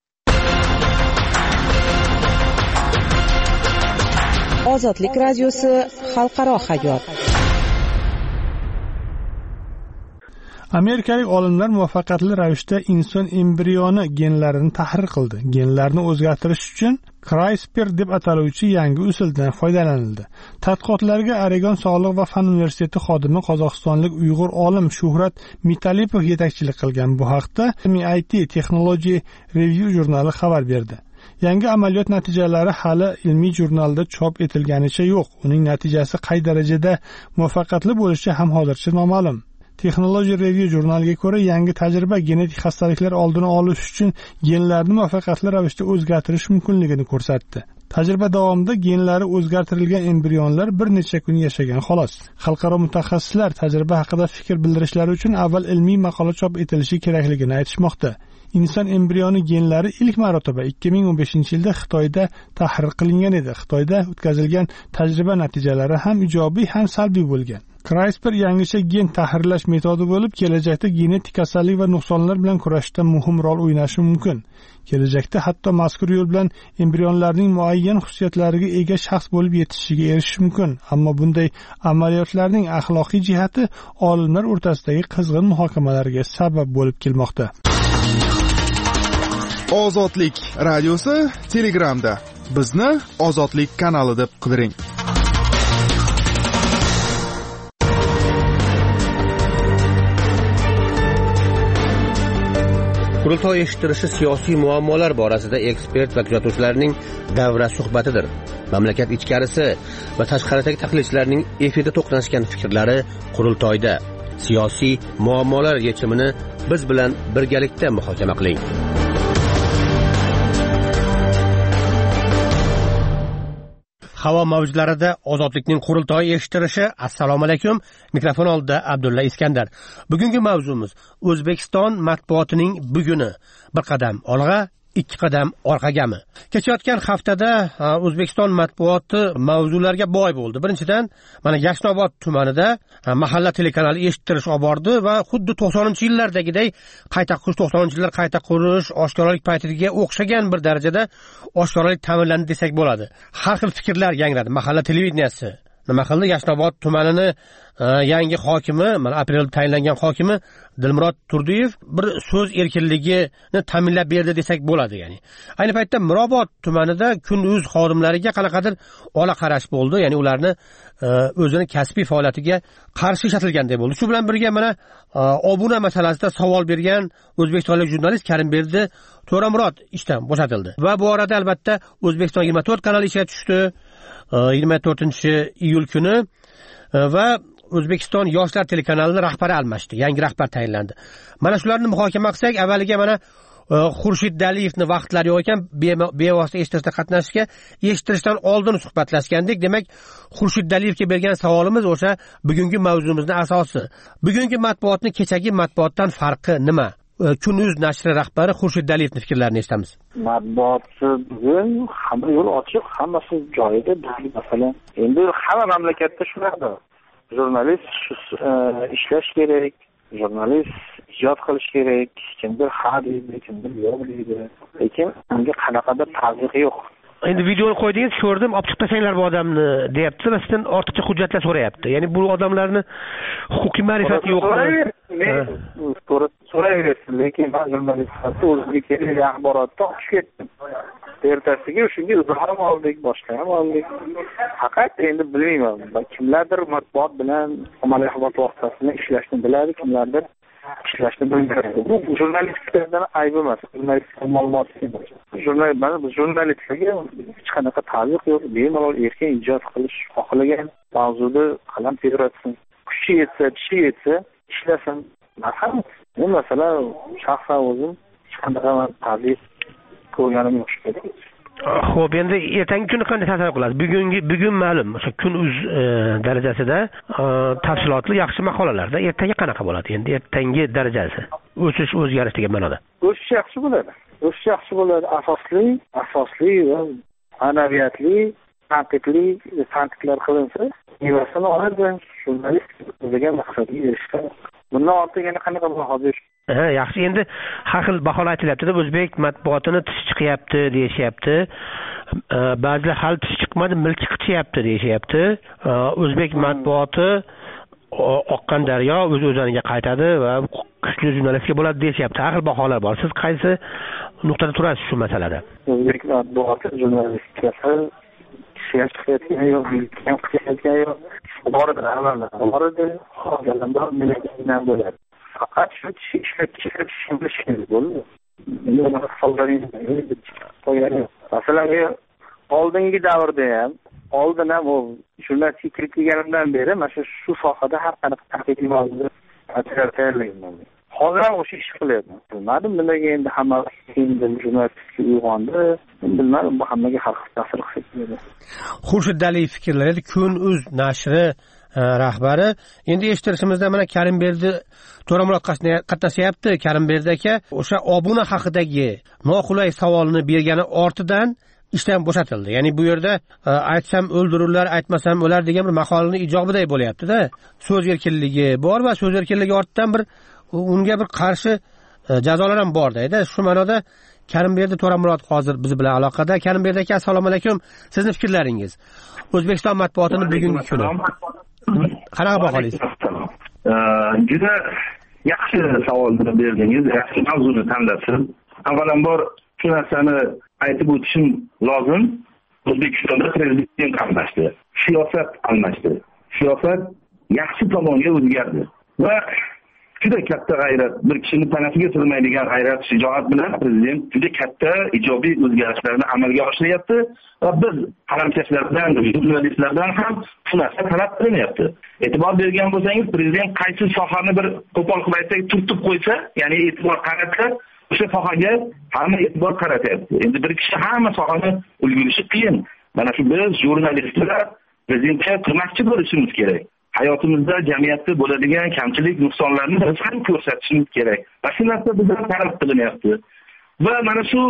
Ozodlik radiosi xalqaro hayot. Amerikalik olimlar muvaffaqiyatli ravishda inson embrioni genlarini tahrir qildi. Genlarni o'zgartirish uchun CRISPR deb ataluvchi yangi usuldan foydalanildi. Tadqiqotlarga Oregon sog'liq va fan universiteti xodimi qozog'istonlik Uyg'ur olim Shuhrat Mitalipov yetakchilik qilgan. Bu haqda MIT Technology Review jurnali xabar berdi. Yangi amaliyot natijalari hali ilmiy jurnalda chop etilganicha yo'q. Uning natijasi qay darajada muvaffaqiyatli bo'lishi ham hozircha noma'lum. Technology Review jurnaliga ko'ra, yangi tajriba genetik xastaliklar oldini olish uchun genlarni muvaffaqiyatli ravishda o'zgartirish mumkinligini ko'rsatdi. Tajriba davomida genlari o'zgartirilgan embrionlar bir necha kun yashagan xolos. Xalqaro mutaxassislar tajriba haqida fikr bildirishlari uchun avval ilmiy maqola chop etilishi kerakligini aytishmoqda. Inson embrioni genlari ilk marotaba 2015-yilda Xitoyda tahrir qilingan edi. Xitoyda o'tkazilgan tajriba natijalari ham ijobiy ham salbiy bo'lgan. CRISPR yangicha gen tahrirlash metodi bo'lib, kelajakda genetik kasallik va nuqsonlar bilan kurashishda muhim rol o'ynashi mumkin. Kelajakda hatto mazkur yo'l bilan embrionlarning muayyan xususiyatlariga ega shaxs bo'lib yetishishiga erishish mumkin. Ammo bunday amaliyotlarning axloqiy jihati olimlar o'rtasidagi qizg'in muhokamalarga sabab bo'lib kelmoqda. Ozodlik radiosi Telegramda. Bizni Ozodlik kanali deb qidiring. Qurultoy eshittirishi siyosiy muammolar borasida ekspert va kuzatuvchilarning davra suhbatidir. Mamlakat ichkarisi va tashqaridagi tahlilchilarning efirda to'qnashgan fikrlari qurultoyda. Siyosiy muammolar yechimini biz bilan birgalikda muhokama qiling. Havo mavjlarida Ozodlikning qurultoyi eshittirishi. Assalomu alaykum. Mikrofon oldida Abdulla Iskandar. Bugungi mavzumiz O'zbekiston matbuotining buguni. Bir qadam olg'a, ikki qadam orqagami? Kechayotgan haftada O'zbekiston matbuoti mavzularga boy bo'ldi. Birinchidan, mana Yashnobod tumanida mahalla telekanali eshittirish olib bordi va xuddi 90-yillardagiday qayta qurish, 90-yillar qayta qurish, oshkoralik paytiga o'xshagan bir darajada oshkoralik ta'minlandi desak bo'ladi. Har xil fikrlar yangradi. Mahalla televideniyasi nima qildi? Yashnobod tumanining yangi hokimi, mana aprelda tayinlangan hokimi Dilmurod Turdiyev bir so'z erkinligini ta'minlab berdi desak bo'ladi, ya'ni. Ayni paytda Mirobod tumanida Kun.uz xodimlariga qanaqadir ola qarash bo'ldi, ya'ni ularni o'zini kasbiy faoliyatiga qarshi ishlatilganday bo'ldi. Shu bilan birga mana obuna masalasida savol bergan o'zbekistonlik jurnalist Karimberdi To'ramurod ishdan bo'shatildi. Va bu orada albatta O'zbekiston 24 kanali ishga tushdi 24-iyul kuni va O'zbekiston yoshlar telekanalining rahbari almashdi. Yangi rahbar tayinlandi. Mana shularni muhokama qilsak, avvaliga mana Xurshid Daliyevni vaqtlari yo'q ekan, bevosita eshittirishda qatnashishga, eshittirishdan oldin suhbatlashgandik. Demak, Xurshid Daliyevga bergan savolimiz o'sha bugungi mavzumizning asosi. Bugungi matbuotning kechagi matbuotdan farqi nima? Kun.uz nashri rahbari Xurshid Daliyevning fikrlarini eshitamiz. Matbuot bugun hamma yo'l ochiq, hammasi joyida. Masalan, endi hamma mamlakatda shunaqa. Jurnalist ishlash kerak, jurnalist ijod qilish kerak, kimdir ha deydi, kimdir yo'q deydi. Lekin unga qanaqadir tazyiq yo'q. Endi videoni qo'ydingiz, ko'rdim, olib chiqib tashlanglar bu odamni, deyapti. Sizdan ortiqcha hujjatlar so'rayapti. Ya'ni bu odamlarni huquqiy ma'rifati yo'q. So'rayversin, lekin men jurnalistlarga o'ziga kerakli axborotni olib ketdim. Ertasiga shunga izoh oldik, boshqa ham oldik. Faqat endi bilmayman, kimlardir matbuot bilan ommaviy axborot vositasini ishlashni biladi, kimlardir ishlashni bilmaydi. Bu jurnalistlardan ayb emas, jurnalistika ma'lumoti emas. Jurnalistlarga hech qanaqa tazyiq yo'q, bemalol erkin ijod qilish, xohlagan mavzuda qalam tebratsin, kuchi yetsa, tishi yetsa ishlasin. Men masalan shaxsan o'zim hech qanaqa tazyiq ko'rganim yo'q shekilli. Xo'p, endi ertangi kuni qanday tasavvur qilasiz? Bugun ma'lum, o'sha Kun.uz darajasida tafsilotli yaxshi maqolalarda ertaga qanaqa bo'ladi? Endi ertangi darajasi o'sish, o'zgarish degan ma'noda. O'sish yaxshi bo'ladi. O'sish yaxshi bo'ladi. Asosli va ma'naviyatli, tanqidlar qilinsa, mevasini oladi. Jurnalist o'ziga maqsadga erishadi. Bundan ortiq yana qanaqa baho berish? Yaxshi, endi har xil baholar aytilyapti-da, o'zbek matbuotini tish chiqyapti deyishyapti. Ba'zilar hali tish chiqmadi, milk qichyapti deyishyapti. O'zbek matbuoti oqqan daryo o'z-o'zaniga qaytadi va kuchli jurnalistga bo'ladi deyishyapti. Har xil baholar bor. Siz qaysi nuqtada turasiz shu masalada? O'zbek matbuoti jurnalistikasi chiqayotgan yo'q, ham qilayotgan yo'q. Borida hozirda millatdan bo'ladi. Faqat shu ishlab bilish kerak bo'ldi. Masalan, oldingi davrda ham, oldin ham u jurnalistika kirganimdan beri mana shu sohada har qanaqa tanqidiy mavzuda material tayyorlayman. Hozir ham o'sha ish qilyapman. Bilmadim, nimaga endi hamma jurnalistika uyg'ondi. Bilmadim, bu hammaga har xil ta'sir qiladi. Xurshid Daliyev fikrlari Kun.uz nashri rahbari. Endi eshittirishimizda mana Karimberdi To'ramurod qatnashyapti. Karimberdi aka o'sha obuna haqidagi noqulay savolni bergani ortidan ishdan bo'shatildi. Ya'ni bu yerda aytsam o'ldirurlar, aytmasam o'lar degan bir maqolni ijobiday bo'lyapti-da. So'z erkinligi bor va so'z erkinligi ortidan bir unga bir qarshi jazolar ham bor-da. Shu ma'noda Karimberdi To'ramurod hozir biz bilan aloqada. Karimberdi aka, assalomu alaykum. Sizning fikrlaringiz O'zbekiston matbuotini bugungi kuni qanaqa baholaysiz? Juda yaxshi savolni berdingiz, yaxshi mavzuni tanladingiz. Avvalambor shu narsani aytib o'tishim lozim. O'zbekistonda prezident almashdi, siyosat almashdi. Siyosat yaxshi tomonga o'zgardi va juda katta g'ayrat, bir kishini tanasiga sig'maydigan g'ayrat, shijoat bilan prezident juda katta ijobiy o'zgarishlarni amalga oshiryapti va biz qalamkashlardan, jurnalistlardan ham shu narsa talab qilinyapti. E'tibor bergan bo'lsangiz, prezident qaysi sohani bir qo'pol qilib aytsak turtib qo'ysa, ya'ni e'tibor qaratsa, o'sha sohaga hamma e'tibor qaratyapti. Endi bir kishi hamma sohani ulgurishi qiyin. Mana shu biz jurnalistlar prezidentga ko'makchi bo'lishimiz kerak. Hayotimizda, jamiyatda bo'ladigan kamchilik, nuqsonlarni biz ham ko'rsatishimiz kerak. Va shu narsa bizdan talab qilinyapti. Va mana shu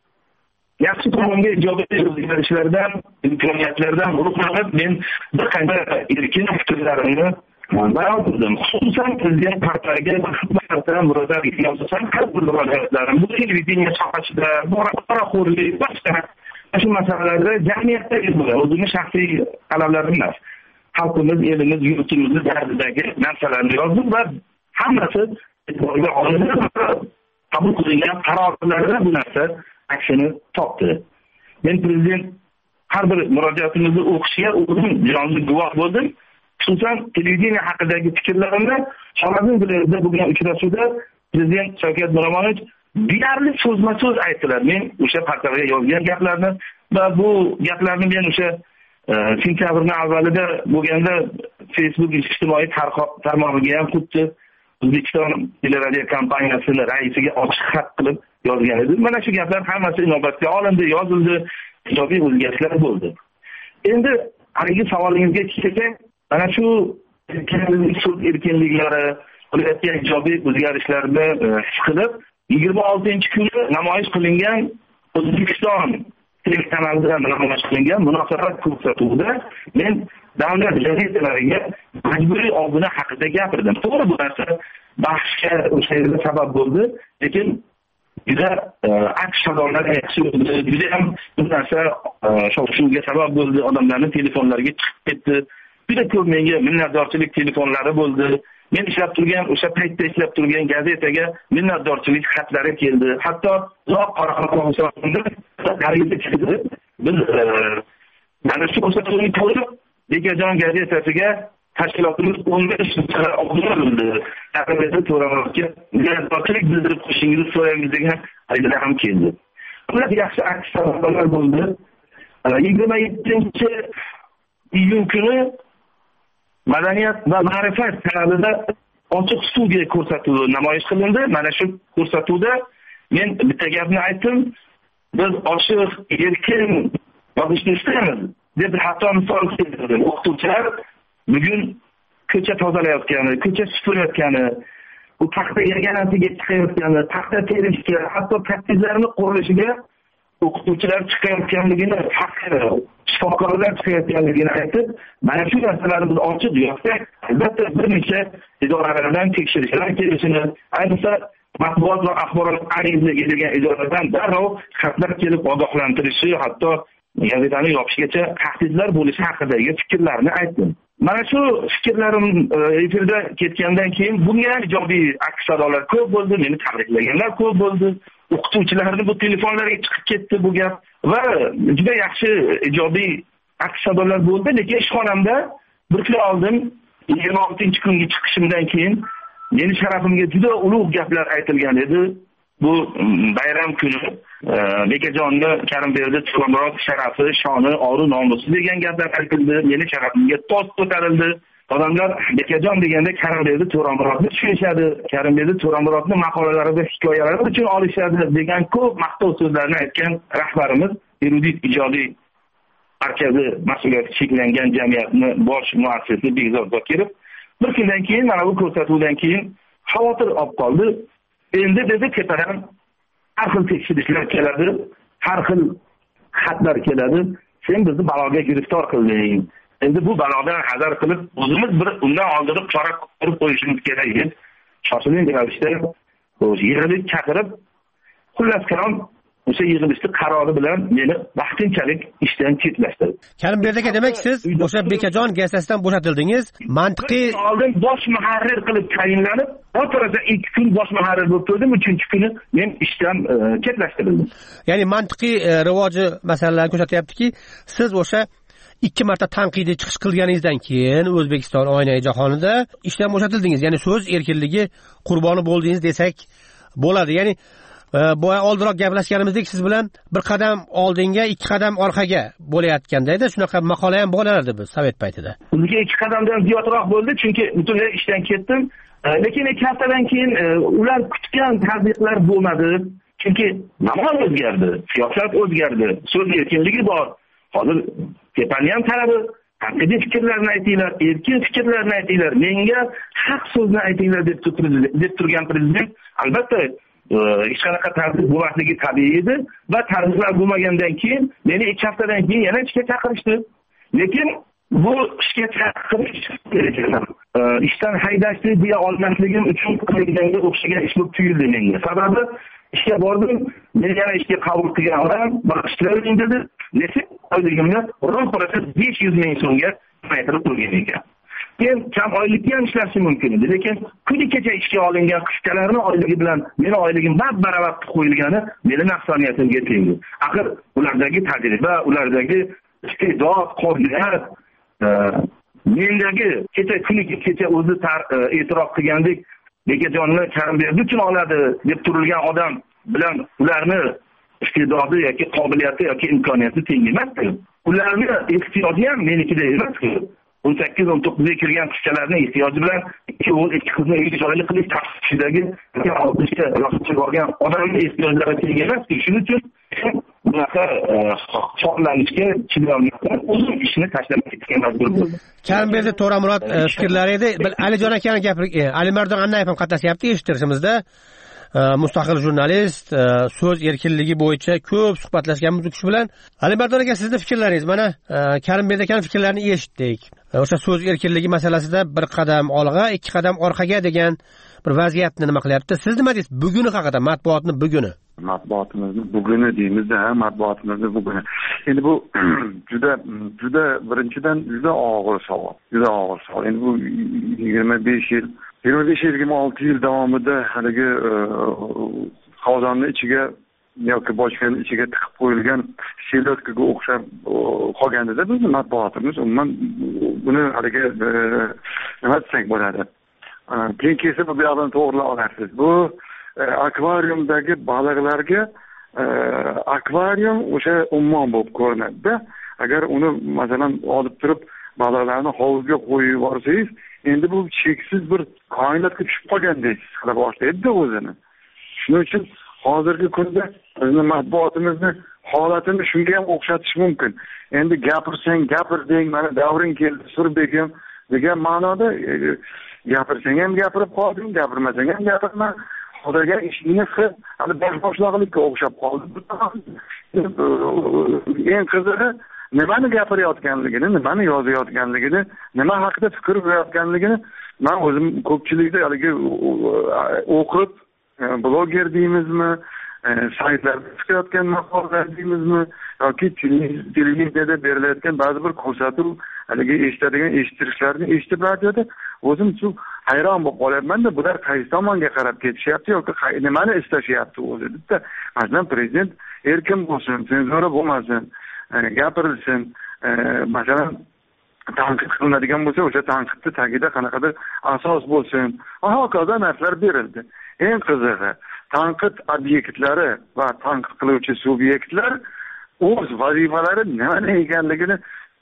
yaxshi tomonga ijobiy o'zgarishlardan, imkoniyatlardan ruhlanib, men bir qanday erkin fikrlarimni bayon qildim. Xususan prezident partiyasiga bir murojaat qilsam, har bir murojaatlarim bu televideniya sohasida, poraxo'rlik, boshqa shu masalalarda jamiyatdagi o'zimni shaxsiy talablarim emas. Xalqimiz, elimiz, yurtimizni dardidagi narsalarni yozdim va hammasi e'tiborga olinib, qabul qilingan qarorlarda bu narsa aksini topdi. Men prezident har bir murojaatimizni o'qishga o'zim jonli guvoh bo'ldim. Xususan televideniya haqidagi fikrlarimda Xorazm viloyatida bo'lgan uchrashuvda prezident Shavkat Miromonovich deyarli so'zma-so'z aytdilar. Men o'sha partiyaga yozgan gaplarni va bu gaplarni men o'sha sentyabrning avvalida bo'lganda Facebook ijtimoiy tarmog'iga ham xuddi O'zbekiston teleradio kompaniyasining raisiga ochiq xat qilib yozgan edim. Mana shu gaplar hammasi inobatga olindi, yozildi, ijobiy o'zgarishlar bo'ldi. Endi haligi savolingizga kelsak, mana shu so'z erkinliklari, bo'layotgan ijobiy o'zgarishlarni his qilib, 26-kuni namoyish qilingan O'zbekiston telekanalida namoyish qilingan munosabat ko'rsatuvida men davlat gazetalariga majburiy obuna haqida gapirdim. To'g'ri, bu narsa bahsga o'sha yerda sabab bo'ldi, lekin juda aks sadollar yaxshi bo'ldi. Juda ham bu narsa shov-shuvga sabab bo'ldi, odamlarning telefonlariga chiqib ketdi. Juda ko'p menga minnatdorchilik telefonlari bo'ldi. Men ishlab turgan, o'sha paytda ishlab turgan gazetaga minnatdorchilik xatlari keldi. Hatto Qoraqalpog'istonda gazeta chiqdi. Biz mana shu ko'rsatuvni ko'rib, Bekajon gazetasiga tashkilotimiz 15 obuna bo'ldi. Karimberdi To'ramurodga minnatdorchilik bildirib qo'shingizni so'raymiz degan xabar ham keldi. Bular yaxshi aks savollar bo'ldi. 27-iyun kuni Madaniyat va ma'rifat kanalida ochiq studiya ko'rsatuvi namoyish qilindi. Mana shu ko'rsatuvda men bitta gapni aytdim. Biz ochiq, erkin yozishni istaymiz deb hatto misol keltirdim. O'qituvchilar bugun ko'cha tozalayotgani, ko'cha supurayotgani, bu paxta yaganasiga chiqayotgani, paxta terishga, hatto kattizlarni qurilishiga o'qituvchilar chiqayotganligini, shifokorlar chiqayotganligini aytib, mana shu narsalarni biz ochiq yozsak, albatta bir necha idoralardan tekshirishlar kelishini, ayniqsa matbuot va axborot agentligi degan idoradan darrov xatlar kelib ogohlantirishi, hatto gazetani yopishgacha tahdidlar bo'lishi haqidagi fikrlarni aytdim. Mana shu fikrlarim efirda ketgandan keyin bunga ijobiy aks sadolar ko'p bo'ldi, meni tabriklaganlar ko'p bo'ldi. O'qituvchilarning bu telefonlariga chiqib ketdi bu gap va juda yaxshi ijobiy aks sadolar bo'ldi. Lekin ishxonamda bir kun oldin 26-kunga chiqishimdan keyin meni sharafimga juda ulug' gaplar aytilgan edi. Bu bayram kuni Bekajonni Karimberdi To'ramurod sharafi, shoni, oru nomusi degan gaplar aytildi. Meni sharafimga to'st ko'tarildi. Odamlar Bekajon deganda Karimberdi To'ramurodni tushunishadi, Karimberdi To'ramurodni maqolalarida hikoyalari uchun olishadi degan ko'p maqtov so'zlarni aytgan rahbarimiz, Erudit ijodiy markazi mas'uliyati cheklangan jamiyatni bosh muassisi Bekzod Zokirov bir kundan keyin, mana bu ko'rsatuvdan keyin xavotir olib qoldi. Endi dedi tepadan har xil tekshirishlar keladi, har xil xatlar keladi. Sen bizni baloga giriftor qilding. Endi bu balodan hazar qilib, o'zimiz bir undan oldinroq chora ko'rib qo'yishimiz kerak edi. Shoshilinch ravishda yig'ilish chaqirib, xullas kalom o'sha yig'ilishning qarori bilan meni vaqtinchalik ishdan chetlashtirdi. Karimbek aka, demak siz o'sha Bekajon gazetasidan bo'shatildingiz. Mantiqiy oldin bosh muharrir qilib tayinlanib, o'tirasa 2 kun bosh muharrir bo'lib turdim, 3-kuni men ishdan chetlashtirildim. Ya'ni mantiqiy rivoji masalalarni ko'rsatyaptiki, siz o'sha 2 marta tanqidiy chiqish qilganingizdan keyin O'zbekiston oynayi jahonida ishdan bo'shatildingiz. Ya'ni so'z erkinligi qurboni bo'ldingiz desak bo'ladi. Ya'ni boya oldinroq gaplashganimizdek, siz bilan bir qadam oldinga, 2 qadam orqaga bo'layotganda shunaqa maqola ham bo'lardi biz Sovet paytida. Bunga 2 qadamdan ziyodroq bo'ldi, chunki butunlay ishdan ketdim. Lekin 2 haftadan keyin ular kutgan tadbiqlar bo'lmadi. Chunki zamon o'zgardi, siyosat o'zgardi, so'z erkinligi bor. Hozir tepani ham talabi, tanqidiy fikrlarni aytinglar, erkin fikrlarni aytinglar, menga haq so'zni aytinglar deb turgan prezident albatta hech qanaqa tartib bo'lmasligi tabiiy edi va tartiblar bo'lmagandan keyin meni 2 haftadan keyin yana ishga chaqirishdi. Lekin bu ishga chaqirish ishdan haydashni deya olmasligim uchun qilinganga o'xshagan ish bo'lib tuyuldi menga. Sababi ishga bordim, meni yana ishga qabul qilgan odam bir ishlayvering dedi. Lekin oyligimni ro'parasi 500 ming so'mga kamaytirib qo'ygan ekan. Men kam oylikka ham ishlashim mumkin edi, lekin kuni kecha ishga olingan qishchalarning oyligi bilan meni oyligim baravar qo'yilgani meni nafsoniyatimga tegdi. Axir ulardagi tajriba, ulardagi iste'dod, qobiliyat, mendagi kecha o'zi e'tirof qilgandek Bekajonni Karimbek uchun oladi deb turilgan odam bilan ularni iste'dodi yoki qobiliyati yoki imkoniyati teng emasdi. Ularni ehtiyoji ham menikida emasdi. 18-19 ga kirgan qizchalarning ehtiyoji bilan 2 o'g'il 2 qizni uyga joyli qilish tashqidagi 6 ga yoshga borgan odamning ehtiyojlari teng emasdi. Shuning uchun bunaqa chorlanishga chidolmasdan o'zim ishni tashlab ketishga majbur bo'ldim. Karimbekning To'ramurod fikrlari edi. Alijon akani gapirib, Alimardon Annayev ham qatnashyapti eshittirishimizda. Mustaqil jurnalist, so'z erkinligi bo'yicha ko'p suhbatlashganmiz u kishi bilan. Alimardon aka, sizning fikrlaringiz, mana Karimbek akaning fikrlarini eshitdik. O'sha so'z erkinligi masalasida bir qadam olg'a, 2 qadam orqaga degan bir vaziyatni nima qilyapti? Siz nima deysiz buguni haqida, matbuotni buguni? Matbuotimizni buguni deymiz-da, matbuotimizni buguni. Endi bu juda birinchidan juda og'ir savol. Juda og'ir savol. Endi bu 25 26 yil davomida haligi qozonni ichiga yoki boshqani ichiga tiqib qo'yilgan selyodkaga o'xshab qolganda bizni matbuotimiz umuman buni haligi nima desak bo'ladi. Keyin kelsa bu yoqdan to'g'rilab olasiz. Bu akvariumdagi baliqlarga akvarium o'sha ummon bo'lib ko'rinadi-da. Agar uni masalan olib turib baliqlarni hovuzga qo'yib yuborsangiz, endi bu cheksiz bir koinotga tushib qolgandek qila boshlaydi o'zini. Shuning uchun hozirgi kunda bizni matbuotimizni holatini shunga ham o'xshatish mumkin. Endi gapirsang gapir deng, mana davring keldi Surbegim degan ma'noda gapirsang ham gapirib qolding, gapirmasang ham gapirma. Hozirgi ishingni qil, hali boshboshliqlikka o'xshab qoldi. Eng qizig'i nimani gapirayotganligini, nimani yozayotganligini, nima haqida fikr yuritayotganligini men o'zim ko'pchilikda haligi o'qib, bloger deymizmi, saytlarda chiqayotgan maqolalar deymizmi yoki televiziyada berilayotgan ba'zi bir ko'rsatuv haligi eshittirishlarni eshitib radioda o'zim shu hayron bo'lib qolyapman-da, bular qaysi tomonga qarab ketishyapti yoki nimani istashyapti o'zi deb. Masalan, prezident erkin bo'lsin, senzura bo'lmasin, gapirilsin. Masalan, tanqid qilinadigan bo'lsa, o'sha tanqidni tagida qanaqadir asos bo'lsin. Hokazo narsalar berildi. Eng qizig'i, tanqid obyektlari va tanqid qiluvchi subyektlar o'z vazifalari nima ekanligini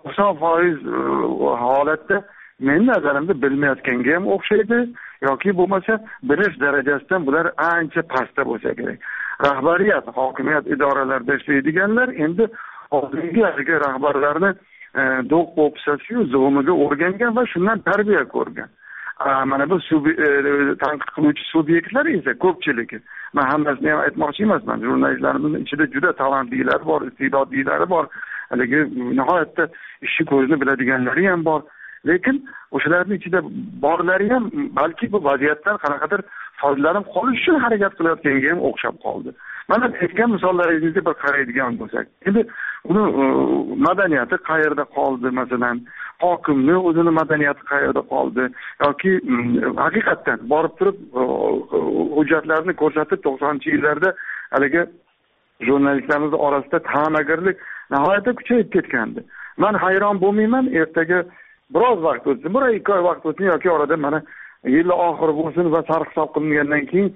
90% holatda men nazarimda bilmayotganga ham o'xshaydi yoki bo'lmasa bilish darajasidan bular ancha pastda bo'lsa kerak. Rahbariyat, hokimiyat idoralarida ishlaydiganlar endi hozirgi rahbarlarni do'q o'psasiyu zo'miga o'rgangan va shundan tarbiya ko'rgan. mana bu tanqid qiluvchi subyektlar esa ko'pchiligi. Men hammasini ham aytmoqchi emasman. Jurnalistlarimiz ichida juda talantlilar bor, iste'dodlilari bor. Haligi nihoyatda ishni ko'zni biladiganlari ham bor. Lekin o'shalarning ichida borlari ham balki bu vaziyatdan qanaqadir foydalanib qolish uchun harakat qilayotganga ham o'xshab qoldi. Mana aytgan misollaringizga bir qaraydigan bo'lsak, endi uni madaniyati qayerda qoldi masalan? Hokimni o'zini madaniyati qayerda qoldi? Yoki haqiqatdan borib turib hujjatlarni ko'rsatib 90-yillarda haligi jurnalistlarimiz orasida ta'magirlik nihoyatda kuchayib ketgandi. Men hayron bo'lmayman, ertaga biroz vaqt o'tsin, 1-2 oy vaqt o'tsin yoki orada mana yil oxiri bo'lsin va sarhisob qilingandan keyin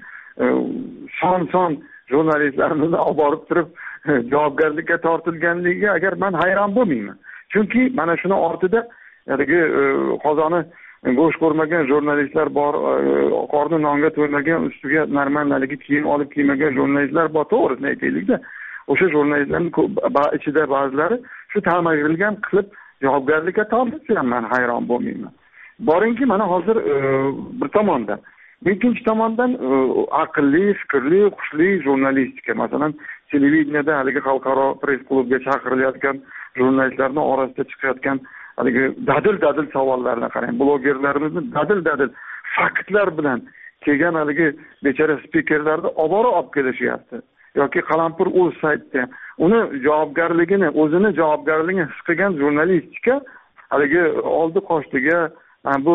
son jurnalistlarimizni olib borib turib javobgarlikka tortilganligiga agar men hayron bo'lmayman. Chunki mana shuni ortida haligi qozoni go'sht ko'rmagan jurnalistlar bor, qorni nonga to'ymagan, ustiga normaligi kiyim olib kiymagan jurnalistlar bor, to'g'risini aytaylik-da. O'sha jurnalistlarning ichida ba'zilari shu ta'magirlik qilib javobgarlikka tortilsa ham men hayron bo'lmayman. Boringki, mana hozir bir tomondan, ikkinchi tomondan aqlli, fikrli, xushli jurnalistika, masalan, televideniyada haligi xalqaro press klubga chaqirilayotgan jurnalistlarning orasida chiqayotgan haligi dadil savollarni qarang. Blogerlarimizni dadil faktlar bilan kelgan haligi bechara spikerlarni olib kelishyapti. Yoki Qalampir.uz saytida uni o'zini javobgarligini his qilgan jurnalistika haligi oldi qochdiga bu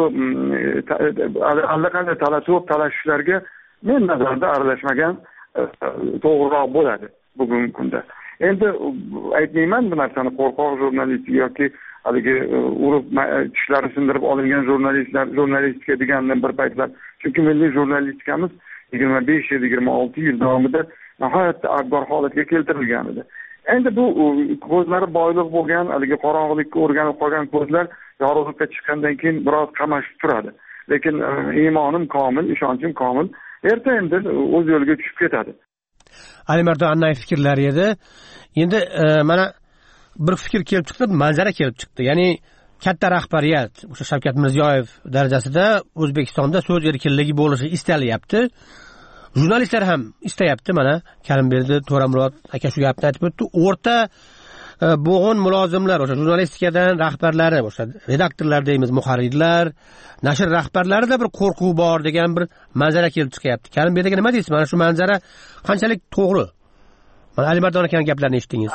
allaqanday talashishlarga men nazarda aralashmagan to'g'riroq bo'ladi bugungi kunda. Endi aytmayman bu narsani qo'rqoq jurnalistika yoki haligi urib tishlari sindirib olingan jurnalistika degandan bir paytlar. Chunki milliy jurnalistikamiz 25 yil, 26 yil davomida nihoyatda abgor holatga keltirilgan edi. Endi bu ko'zlari boyliq bo'lgan, haligi qorong'ilikka o'rganib qolgan ko'zlar yorug'likka chiqqandan keyin biroz qamashib turadi. Lekin iymonim komil, ishonchim komil, erta endi o'z yo'liga tushib ketadi. Alimardon Annayev fikrlari edi. Endi mana bir fikr kelib chiqdi, manzara kelib chiqdi. Ya'ni katta rahbariyat o'sha Shavkat Mirziyoyev darajasida O'zbekistonda so'z erkinligi bo'lishi istalyapti. Jurnalistlar ham istayapti. Mana Karimberdi To'ramurod aka shu gapni aytib o'tdi. O'rta bo'g'in mulozimlar, o'sha jurnalistikadan rahbarlari, o'sha redaktorlar deymiz, muharrirlar, nashr rahbarlarida bir qo'rquv bor degan bir manzara kelib chiqyapti. Karimberdiga nima deysiz? Mana shu manzara qanchalik to'g'ri? Mana Alimardon akaning gaplarini eshitdingiz.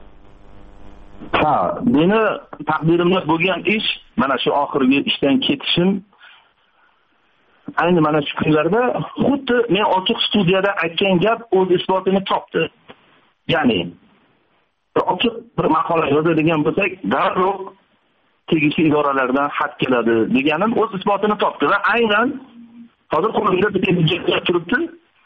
Ha, meni taqdirimda bo'lgan ish mana shu oxirgi ishdan ketishim ayni mana shu kunlarda xuddi men ochiq studiyada aytgan gap o'z isbotini topdi. Ya'ni ochiq bir maqola yozadigan bo'lsak, darrov tegishli idoralardan xat keladi deganim o'z isbotini topdi va aynan hozir qo'limda bitta hujjat turibdi.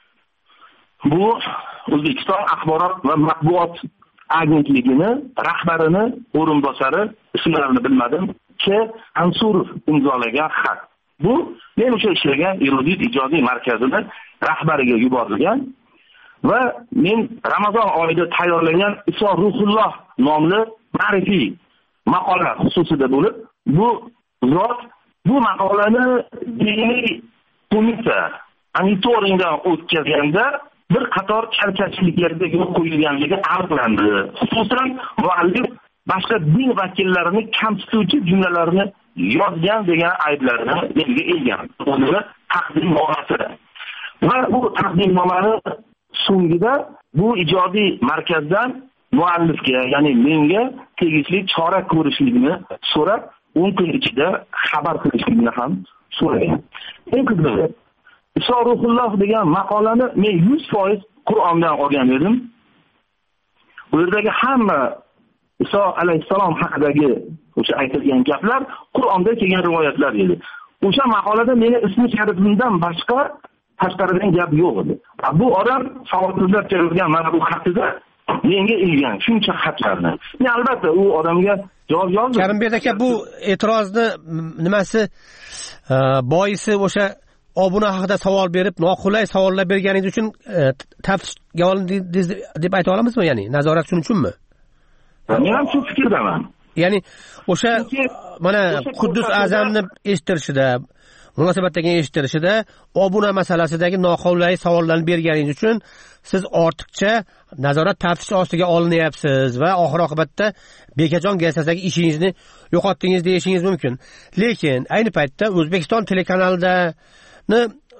Bu O'zbekiston axborot va matbuot agentligini rahbarini o'rinbosari, ismlarini bilmadim, Ansurov imzolagan xat. Bu men o'sha ishlagan erudit ijodiy markazini rahbariga yuborilgan va men Ramazon oyida tayyorlagan Iso Ruhulloh nomli ma'rifiy maqola xususida bo'lib, bu zot bu maqolani diniy qo'mita monitoringdan o'tkazganda bir qator chalkashliklarga yo'l qo'yilganligi aniqlandi. Xususan muallif boshqa din vakillarini kamsituvchi jumlalarni yozgan degan ayblarni belga elgan. O'zini taqdimnomasi. Va bu taqdimnomani so'ngida bu ijodiy markazdan muallifga, ya'ni menga tegishli chora ko'rishlikni so'rab, 10 kun ichida xabar qilishlikni ham so'ragan. Eng qizig'i, Iso Ruhulloh degan maqolani men 100% Qur'ondan olgan edim. Bu yerdagi hamma Iso alayhissalom haqidagi o'sha aytilgan gaplar Qur'onda kelgan rivoyatlar edi. O'sha maqolada meni ismi sharifimdan boshqa tashqaridan gap yo'q edi. Bu odam savodsizlar tergan mana bu xatida menga ilgan shuncha xatlarni. Men albatta u odamga javob yozdim. Karimbek aka, bu e'tirozni nimasi boisi o'sha obuna haqida savol berib, noqulay savollar berganingiz uchun taftishga olindingiz deb ayta olamizmi? Ya'ni nazorat shuning uchunmi? Men ham shu fikrdaman. Ya'ni o'sha mana Quddus Azamni eshittirishida, munosabatdagi eshittirishida obuna masalasidagi noqonuniy savollarni berganingiz uchun siz ortiqcha nazorat taftish ostiga olinyapsiz va oxir oqibatda Bekajon gazetasi ishingizni yo'qotdingiz deyishingiz mumkin. Lekin ayni paytda O'zbekiston telekanalidani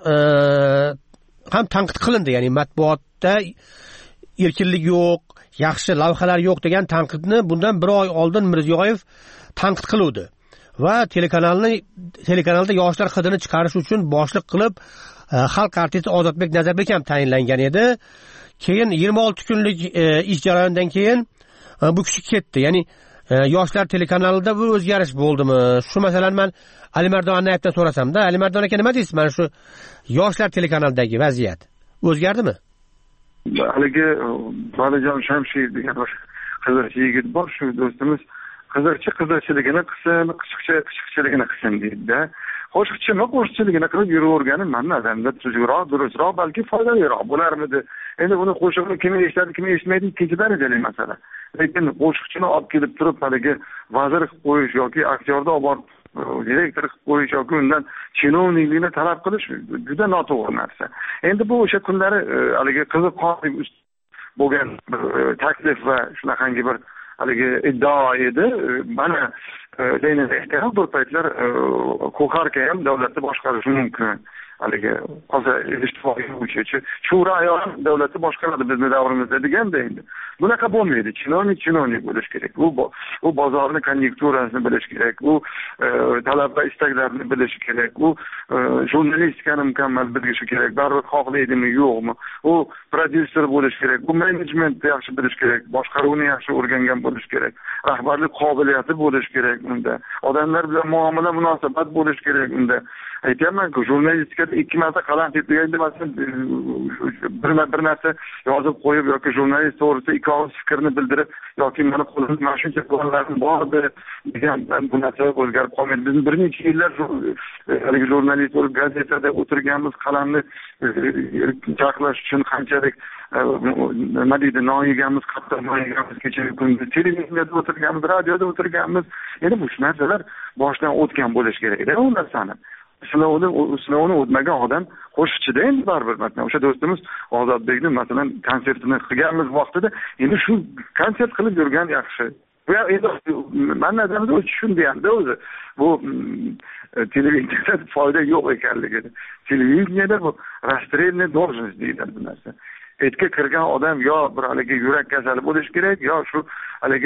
ham tanqid qilindi, ya'ni matbuotda erkinlik yo'q, yaxshi lavhalar yo'q degan tanqidni bundan bir oy oldin Mirziyoyev tanqid qiluvdi va telekanalda yoshlar hidini chiqarish uchun boshliq qilib xalq artisti Ozodbek Nazarbek ham tayinlangan edi. Keyin 26 kunlik ish jarayonidan keyin bu kishi ketdi. Ya'ni yoshlar telekanalida bu o'zgarish bo'ldimi? Shu masalani men Alimardon Annayevdan so'rasamda, Alimardon aka nima deysiz? Mana shu yoshlar telekanalidagi vaziyat o'zgardimi? Haligi Valijon Shamshiyev degan qizarchi yigit bor, shu do'stimiz qizarchiligini qilsin, qichiqchiligini qilsin deydi-da. Qo'shiqchiligini qilib yuravergani mana nazarda tuzukroq, durustroq, balki foydaliroq bo'larmidi. Endi buni qo'shiqni kim eshitadi, kim eshitmaydi ikkinchi darajali masala. Lekin qo'shiqchini olib kelib turib haligi vazir qilib qo'yish yoki aktyorni olib borib direktor qilib qo'yish yoki undan chinovniklikni talab qilish juda noto'g'ri narsa. Endi bu o'sha kunlari haligi qiziq qolib bo'lgan taklif va shunaqangi bir haligi iddao edi. Mana deyinayotgan bir paytlar Ko'karka ham davlatni boshqarishi mumkin. Haligi hozir ijtimoiy uchuvchi shura ayol davlatni boshqaradi bizni davrimizda deganda endi bunaqa bo'lmaydi. Chinovnik bo'lish kerak. U bozorni konjunkturasini bilish kerak. U talab va istaklarini bilishi kerak. U jurnalistikani mukammal bilishi kerak. Baribir xohlaydimi, yo'qmi? U prodyuser bo'lish kerak. U menejmentni yaxshi bilish kerak. Boshqaruvni yaxshi o'rgangan bo'lish kerak. Rahbarlik qobiliyati bo'lish kerak unda. Odamlar bilan muomala munosabat bo'lish kerak unda. Aytayapman-ku, jurnalistikada 2 marta qalam tepganda masalan bir narsa yozib qo'yib yoki jurnalist to'g'risida 2 og'iz fikrni bildirib yoki mana qo'limda mana shuncha qo'llarimiz bordi degan bu narsa o'zgarib qolmaydi. Biz bir necha yillar haligi jurnalist bo'lib gazetada o'tirganmiz, qalamni chaqlash uchun qanchalik nima deydi, non yeganmiz, qattiq non yeganmiz, kecha kunduz televideniyada o'tirganmiz, radioda o'tirganmiz. Endi bu narsalar boshdan o'tgan bo'lish kerak-da u narsani. Sinovni o'tmagan odam qo'shiqchida endi baribir. Masalan, o'sha do'stimiz Ozodbekni masalan konsertini qilganmiz vaqtida endi shu konsert qilib yurgan yaxshi. Bu endi men nazarimda o'zi shunday hamda o'zi bu televideniyada foyda yo'q ekanligini. Televideniyada bu rastrelniy должность deydi bu narsa. Etga kirgan odam yo bir haligi yurak kasali bo'lishi kerak, yo shu haligi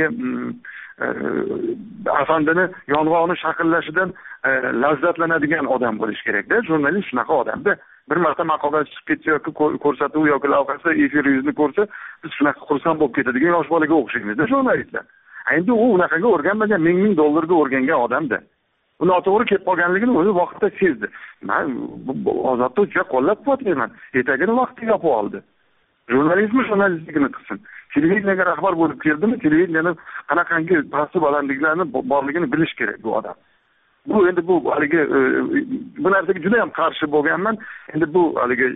afandini yong'oqni shaqillashidan lazzatlanadigan odam bo'lish kerak-da. Jurnalist shunaqa odamda. Bir marta maqola chiqib ketsa yoki ko'rsatuv yoki lavhasi efir yuzini ko'rsa, biz shunaqa xursand bo'lib ketadigan yosh bolaga o'xshaymiz-da jurnalistlar. Endi u unaqaga o'rganmagan, ming dollarga o'rgangan odamda. Bu noto'g'ri kelib qolganligini o'zi vaqtida sezdi. Men Ozodni juda qo'llab-quvvatlayman. Etagini vaqtida yopib oldi. Jurnalistlikni qilsin. Televideniyega rahbar bo'lib keldimi, televideniyani qanaqangi pasti balandliklarni borligini bilish kerak bu odam. Bu endi bu haligi bu narsaga juda ham qarshi bo'lganman. Endi bu haligi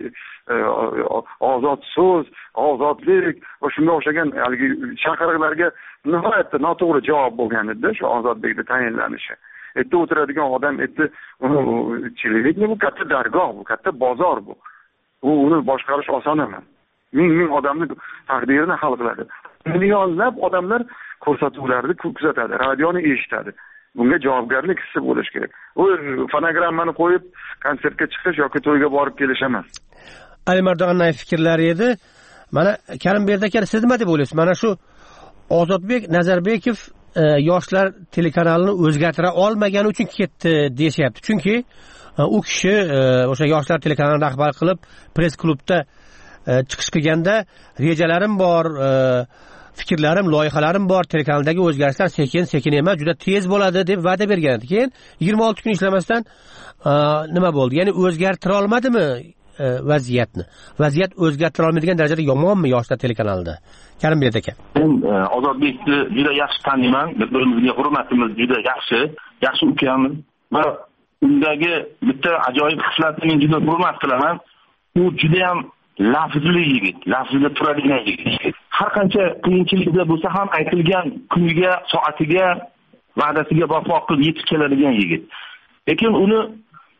ozod so'z, ozodlik va shunga o'xshagan haligi chaqiriqlarga nihoyatda noto'g'ri javob bo'lgan edi shu Ozodbekning tayinlanishi. Erta o'tiradigan odam, erta televideniya bu katta dargoh, bu katta bozor bu. Uni boshqarish oson emas. Ming odamning taqdirini hal qiladi. Millionlab odamlar ko'rsatuvlarni kuzatadi, radioni eshitadi. Bunga javobgarlik hissi bo'lish kerak. U fonogrammani qo'yib konsertga chiqish yoki to'yga borib kelish emas. Alimardon Annayev fikrlari edi. Mana Karimbek aka, siz nima deb o'ylaysiz? Mana shu Ozodbek Nazarbekov yoshlar telekanalini o'zgartira olmagani uchun ketdi deyapti. Chunki u kishi o'sha yoshlar telekanalini rahbar qilib press klubda chiqish qilganda rejalarim bor, fikrlarim, loyihalarim bor, telekanaldagi o'zgarishlar sekin emas, juda tez bo'ladi deb va'da bergan edi. Keyin 26 kun ishlamasdan nima bo'ldi? Ya'ni o'zgartira olmadimi vaziyatni? Vaziyat o'zgartira olmaydigan darajada yomonmi yoshlar telekanalida? Karimbek aka. Men Ozodbekni juda yaxshi taniyman. Bir-birimizga hurmatimiz juda yaxshi ukamiz va undagi bitta ajoyib xislatni men juda hurmat qilaman. U juda ham lafzli yigit, lafzida turadigan yigit. Har qancha qiyinchilikda bo'lsa ham aytilgan kuniga, soatiga, va'dasiga vafo qilib yetib keladigan yigit. Lekin uni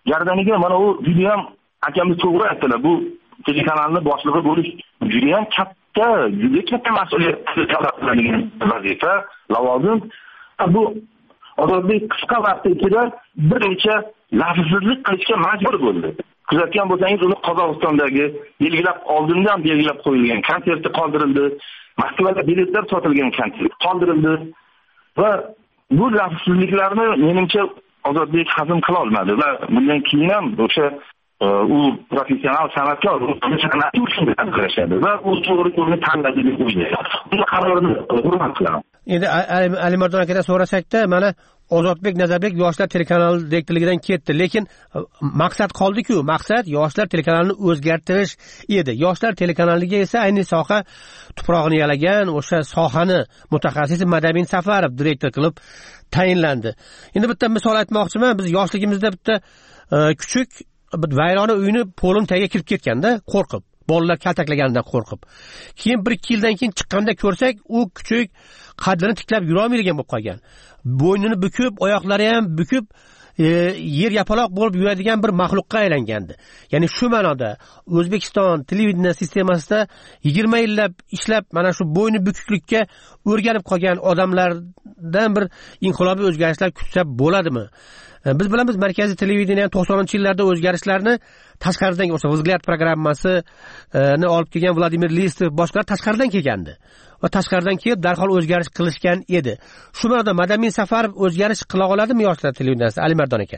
gardaniga mana u juda ham akamiz to'g'ri aytdilar. Bu telekanalni boshlig'i bo'lish juda ham katta mas'uliyat talab qiladigan vazifa, lavozim. Bu Ozodbek qisqa vaqt ichida bir necha lafzsizlik qilishga majbur bo'ldi. Kuzatgan bo'lsangiz, uni Qozog'istondagi oldindan belgilab qo'yilgan konserti qoldirildi. Moskvada biletlar sotilgan konsert qoldirildi va bu lafzsizliklarni menimcha Ozodbek hazm qila olmadi va bundan keyin ham o'sha u professional san'atkor san'atni uchun ajrashadi va u to'g'ri yo'lni tanladi deb o'ylayman. Buni qarorini hurmat qilaman. Endi Alimardon akadan so'rasakda, mana Ozodbek Nazarbek yoshlar telekanali direktorligidan ketdi, lekin maqsad qoldi-ku. Maqsad yoshlar telekanalini o'zgartirish edi. Yoshlar telekanaliga esa ayni soha tuprog'ini yalagan o'sha sohani mutaxassisi Madamin Safarov direktor qilib tayinlandi. Endi bitta misol aytmoqchiman. Biz yoshligimizda bitta kuchuk vayrona uyni polin tagiga kirib ketganda qo'rqib, bolalar kaltaklaganidan qo'rqib. Keyin 1-2 yildan keyin chiqqanda ko'rsak, u kuchuk qadrini tiklab yura olmaydigan bo'lib qolgan. Bo'ynini bukib, oyoqlari ham bukib, yer yapaloq bo'lib yuradigan bir maxluqqa aylangandi. Ya'ni shu ma'noda O'zbekiston televideniya sistemasida 20 yillab ishlab mana shu bo'yni bukuklikka o'rganib qolgan odamlardan bir inqilobiy o'zgarishlar kutsa bo'ladimi? Biz bilamiz, markaziy televideniya 90-yillarda o'zgarishlarni tashqaridan, o'sha Vzгляд programmasini olib kelgan Vladimir Listov boshqalar tashqaridan kelgandi. Va tashqaridan kelib darhol o'zgarish qilishgan edi. Shu ma'noda Madamin Safarov o'zgarish qila oladimi yoshlar televideniyasida, Alimardon aka?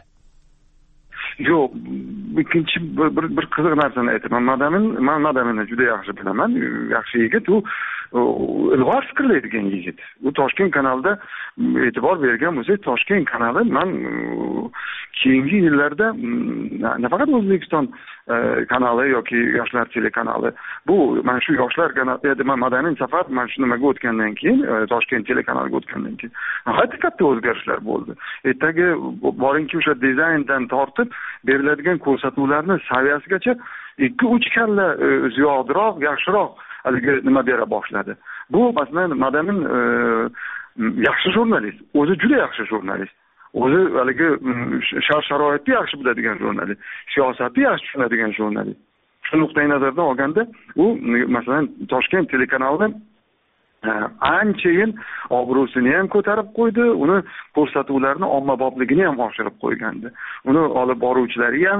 Yo'q, ikkinchi bir qiziq narsani aytaman. Madaminni juda yaxshi bilaman. Yaxshi yigit, u ilg'or fikrlaydigan yigit. U Toshkent kanalida e'tibor bergan bo'lsak, Toshkent kanali men keyingi yillarda nafaqat O'zbekiston kanali yoki yoshlar telekanali, bu mana shu yoshlar kanali, Madamin Safarov mana shu nimaga o'tgandan keyin, Toshkent telekanaliga o'tgandan keyin nihoyatda katta o'zgarishlar bo'ldi. Ertaga boringki o'sha dizayndan tortib beriladigan ko'rsatuvlarni saviyasigacha 2-3 karra ziyodaroq, yaxshiroq haligi nima bera boshladi. Bu masalan Madamin yaxshi jurnalist, o'zi juda yaxshi jurnalist. O'zi haligi shart-sharoitni yaxshi biladigan jurnalist, siyosatni yaxshi tushunadigan jurnalist. Shu nuqtai nazardan olganda, u masalan Toshkent telekanalida anchayin obro'sini ham ko'tarib qo'ydi, uni ko'rsatuvlarni ommabopligini ham oshirib qo'ygandi. Uni olib boruvchilari ham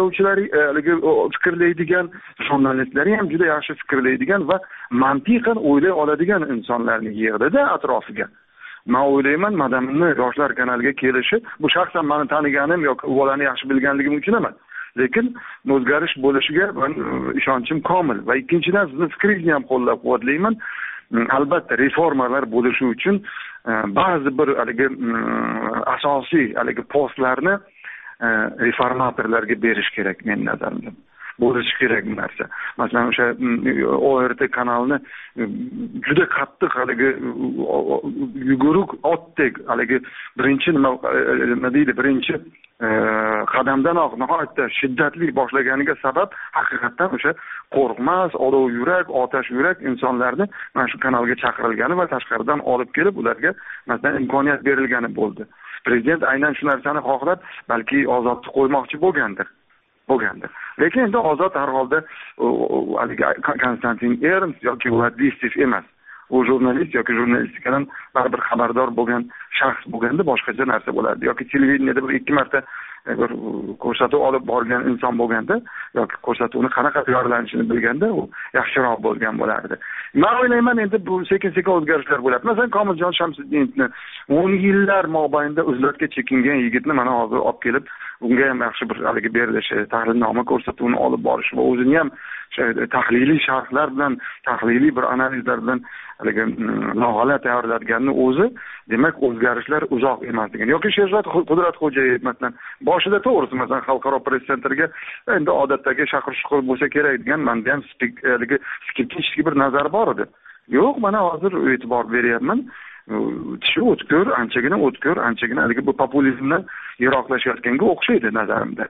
fikrlaydigan, jurnalistlari ham juda yaxshi fikrlaydigan va mantiqan o'ylay oladigan insonlarni yig'di-da atrofiga. Men o'ylayman, Madaminni yoshlar kanaliga kelishi, bu shaxsan meni taniganim yoki u bolani yaxshi bilganligim uchun emas. Lekin o'zgarish bo'lishiga ishonchim komil va ikkinchidan sizni fikringizni ham qo'llab-quvvatlayman. Albatta reformalar bo'lishi uchun ba'zi bir haligi asosiy haligi postlarni reformatorlarga berish kerak men nazarimda. Bo'lishi kerak bu narsa. Masalan, o'sha ORT kanalini juda qattiq haligi yuguruk otdek haligi birinchi birinchi qadamdanoq nihoyatda shiddatli boshlaganiga sabab haqiqatan o'sha qo'rqmas, olov yurak, otash yurak insonlarni mana shu kanalga chaqirilgani va tashqaridan olib kelib ularga masalan imkoniyat berilgani bo'ldi. Prezident aynan shu narsani xohlab, balki Ozodni qo'ymoqchi bo'lgandir. Lekin endi Ozod har holda haligi Konstantin Ernst yoki Vladistiv emas. U jurnalist yoki jurnalistikadan baribir xabardor bo'lgan shaxs bo'lganda boshqacha narsa bo'lardi. Yoki televideniyada bir 2 marta bir ko'rsatuv olib borgan inson bo'lganda yoki ko'rsatuvni qanaqa tayyorlanishini bilganda u yaxshiroq bo'lgan bo'lardi. Men o'ylayman, endi bu sekin-sekin o'zgarishlar bo'ladi. Masalan, Komiljon Shamsiddinni 10 yillar mobaynida uzlatga chekingan yigitni mana hozir olib kelib, unga ham yaxshi bir haligi berilishi, tahlilnoma ko'rsatuvini olib borish va o'zini ham tahliliy sharhlar bilan, tahliliy bir analizlar bilan haligi lavhalar tayyorlatganini o'zi, demak, o'zgarishlar uzoq emasligini. Yoki Sherzod Qudratxo'jayev masalan boshida to'g'risi masalan xalqaro press centerga endi odatdagi shaqir-shuqur bo'lsa kerak degan menda ham haligi skeptik bir nazar bor edi. Yo'q, mana hozir e'tibor beryapman. Tishi o'tkir, anchagina haligi bu populizmdan yiroqlashayotganga o'xshaydi nazarimda.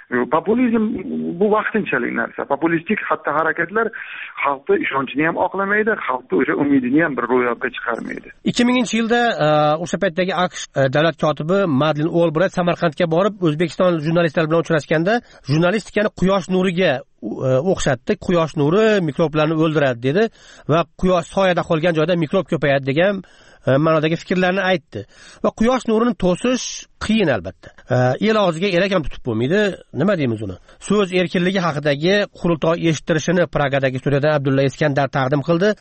Populizm bu vaqtinchalik narsa. Populistik xatti harakatlar xalqning ishonchini ham oqlamaydi, xalqning o'sha umidini ham bir ro'yobga chiqarmaydi. 2000-yilda o'sha paytdagi AQSh davlat kotibi Madlin Olbrayt Samarqandga borib, O'zbekiston jurnalistlari bilan uchrashganda, jurnalistikani quyosh nuriga o'xshatdi. Quyosh nuri mikroblarni o'ldiradi dedi va quyosh soyada qolgan joyda mikrob ko'payadi degan ma'nodagi fikrlarni aytdi. Va quyosh nurini to'sish qiyin albatta. El og'ziga elak ham tutib bo'lmaydi. Nima deymiz uni? So'z erkinligi haqidagi qurultoy eshittirishini Pragadagi studiyadan Abdulla Iskandar taqdim qildi.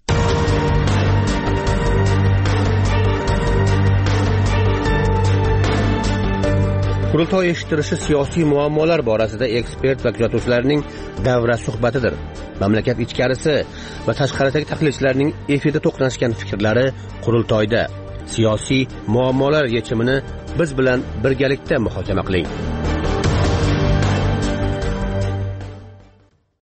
Qurultoy eshittirishi siyosiy muammolar borasida ekspert va kuzatuvchilarning davra suhbatidir. Mamlakat ichkarisi va tashqaridagi tahlilchilarning efirda to'qnashgan fikrlari qurultoyda. Siyosiy muammolar yechimini biz bilan birgalikda muhokama qiling.